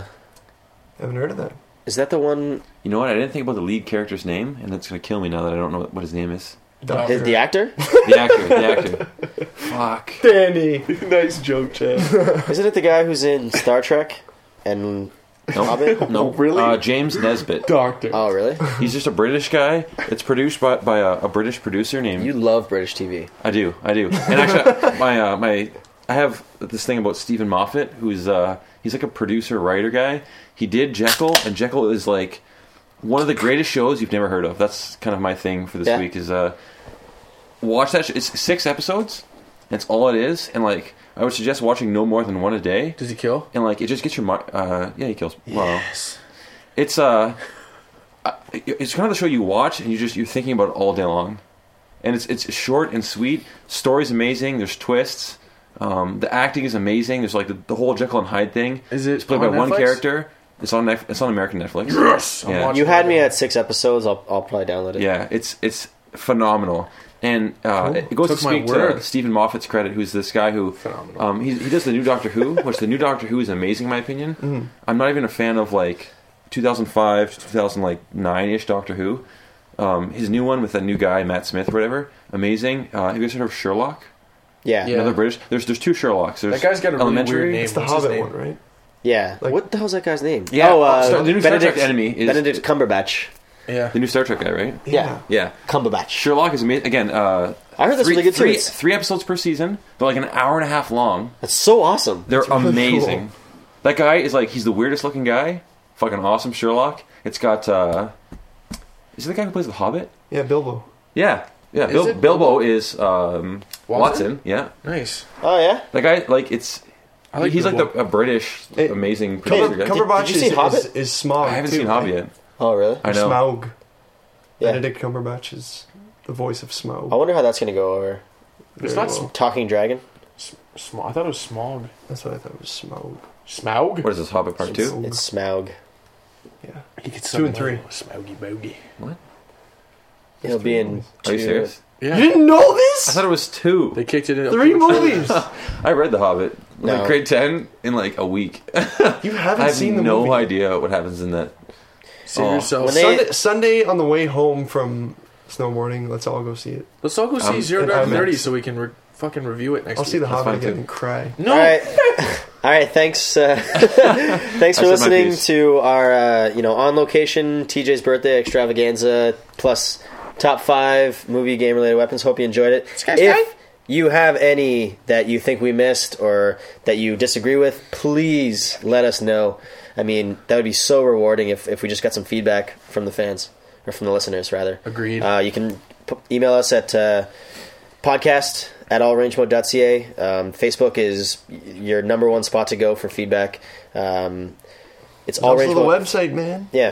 Haven't heard of that. is that the one? You know what? I didn't think about the lead character's name, and it's going to kill me now that I don't know what his name is. Doctor. The actor? The actor. Fuck. Danny. Nice joke, Chad. Isn't it the guy who's in Star Trek and Hobbit? No, Really? James Nesbitt. Doctor. Oh, really? He's just a British guy. It's produced by a British producer named. You love British TV. I do. And actually, I have this thing about Stephen Moffat, who's he's like a producer writer guy. He did Jekyll, and Jekyll is like one of the greatest shows you've never heard of. That's kind of my thing for this Yeah. week. Is watch that. It's 6 episodes. That's all it is, and like I would suggest watching no more than one a day. Does he kill? And like it just gets your mind. Yeah, he kills. Well, it's it's kind of the show you watch and you're thinking about it all day long, and it's short and sweet. Story's amazing. There's twists. The acting is amazing. There's like the whole Jekyll and Hyde thing. Is it It's played by on one Netflix? character. It's on American Netflix. Yes. Yeah. You had me at 6 episodes. I'll probably download it. Yeah, it's phenomenal. And it goes Took to my speak to word. Stephen Moffat's credit, who's this guy who Phenomenal. he does the new Doctor Who, which the new Doctor Who is amazing in my opinion. I'm not even a fan of like 2005 to 2009-ish Doctor Who. His new one with that new guy Matt Smith or whatever, amazing. Have you guys heard of Sherlock? Yeah. Yeah. Another British. There's 2 Sherlocks. There's That guy's got a really Elementary. weird name. It's the What's his Hobbit name? one, right? Yeah. Like- What the hell's that guy's name? Yeah, Oh, the new Star Trek enemy is Benedict Cumberbatch. Yeah. the new Star Trek guy, right? Yeah. Yeah. Cumberbatch. Sherlock is amazing. Again, I heard that's really good too. It's- 3 episodes per season. They're like an hour and a half long. That's so awesome. They're really amazing. cool. That guy is like, he's the weirdest looking guy. Fucking awesome, Sherlock. It's got, is it the guy who plays the Hobbit? Yeah, Bilbo. Yeah. Yeah, Is it Bilbo is Watson. Yeah. Nice. Oh yeah. That guy, like, it's, I like he's like Bilbo. a British, Hey, amazing producer guy. Cumberbatch did you see Hobbit? is Smaug. I haven't too, seen right? Hobbit yet. Oh really? I know. Smaug. Yeah. Benedict Cumberbatch is the voice of Smaug. I wonder how that's gonna go over. It's Very not well. Talking Dragon. Smog. I thought it was Smog. That's what I thought it was Smaug. Smaug? What is this, Hobbit Part 2? Smaug. It's Smaug. Yeah. He gets 2 and 3. Smoggy bogey. He'll be in. Are you 2. serious? Yeah. You didn't know this? I thought it was 2. They kicked it in. 3 movies. I read The Hobbit. No. Like grade 10 in like a week. You haven't I have seen the no movie. idea what happens in that. Save Oh. yourself. When they- Sunday on the way home from snowboarding, let's all go see it. Let's all go see Zero in Dark IMAX. 30 so we can fucking review it next I'll week. see the That's Hobbit fine, again too. and cry. No! All right. All right. Thanks. Thanks I for said my listening piece. to our on location TJ's birthday extravaganza plus top 5 movie game related weapons. Hope you enjoyed it. If you have any that you think we missed or that you disagree with, please let us know. I mean, that would be so rewarding if we just got some feedback from the fans or from the listeners rather. Agreed. You can email us at podcast at allrangemode.ca. Facebook is your number one spot to go for feedback. It's all range Also the mode. website, man. Yeah,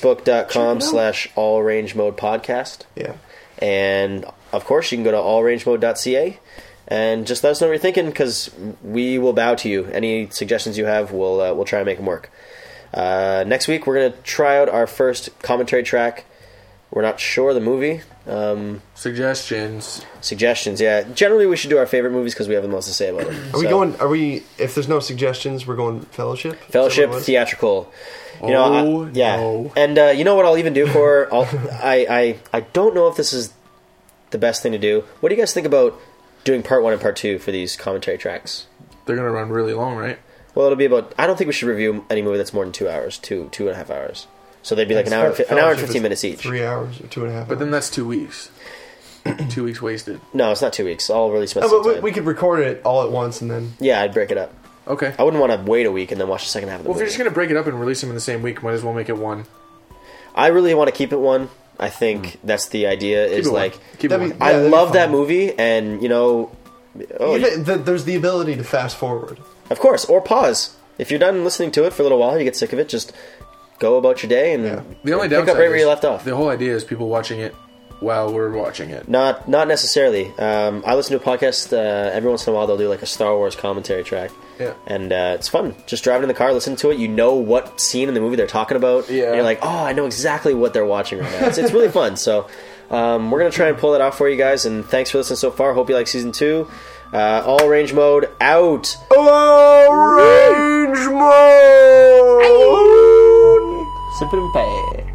facebook.com/allrangemodepodcast. Yeah. And of course, you can go to allrangemode.ca and just let us know what you're thinking, because we will bow to you. Any suggestions you have, we'll try and make them work. Next week, we're going to try out our first commentary track. We're not sure the movie. Suggestions. Suggestions, yeah. Generally, we should do our favorite movies because we have the most to say about them. Are we, if there's no suggestions, we're going Fellowship? Fellowship, Is that what it was? theatrical. Oh, yeah. no. And you know what I'll even do for... I don't know if this is the best thing to do. What do you guys think about doing part 1 and part 2 for these commentary tracks? They're going to run really long, right? Well, it'll be about... I don't think we should review any movie that's more than 2 hours, two and a half hours. So they'd be like an hour and Fellowship 15 is minutes each. 3 hours or 2.5 But then hours. that's 2 weeks. 2 weeks wasted. No, it's not 2 weeks. I'll release my Oh, but time. we could record it all at once and then... Yeah, I'd break it up. Okay. I wouldn't want to wait a week and then watch the second half of the Well, if movie. you're just going to break it up and release them in the same week, might as well make it one. I really want to keep it one. I think that's the idea. Is Keep it like one. Keep it That'd one. be- I that'd be love that fun. movie, and you know, There's the ability to fast forward. of course, or pause. If you're done listening to it for a little while, you get sick of it, just go about your day and Yeah. The only pick downside up right where is you left off. the whole idea is people watching it while we're watching it. Not necessarily. I listen to a podcast every once in a while. They'll do like a Star Wars commentary track. Yeah. And it's fun. Just driving in the car, listening to it. You know what scene in the movie they're talking about. Yeah. And you're like, oh, I know exactly what they're watching right now. It's really fun. So we're going to try and pull that off for you guys. And thanks for listening so far. Hope you like Season 2. All Range Mode out. All range mode! Simple and pay.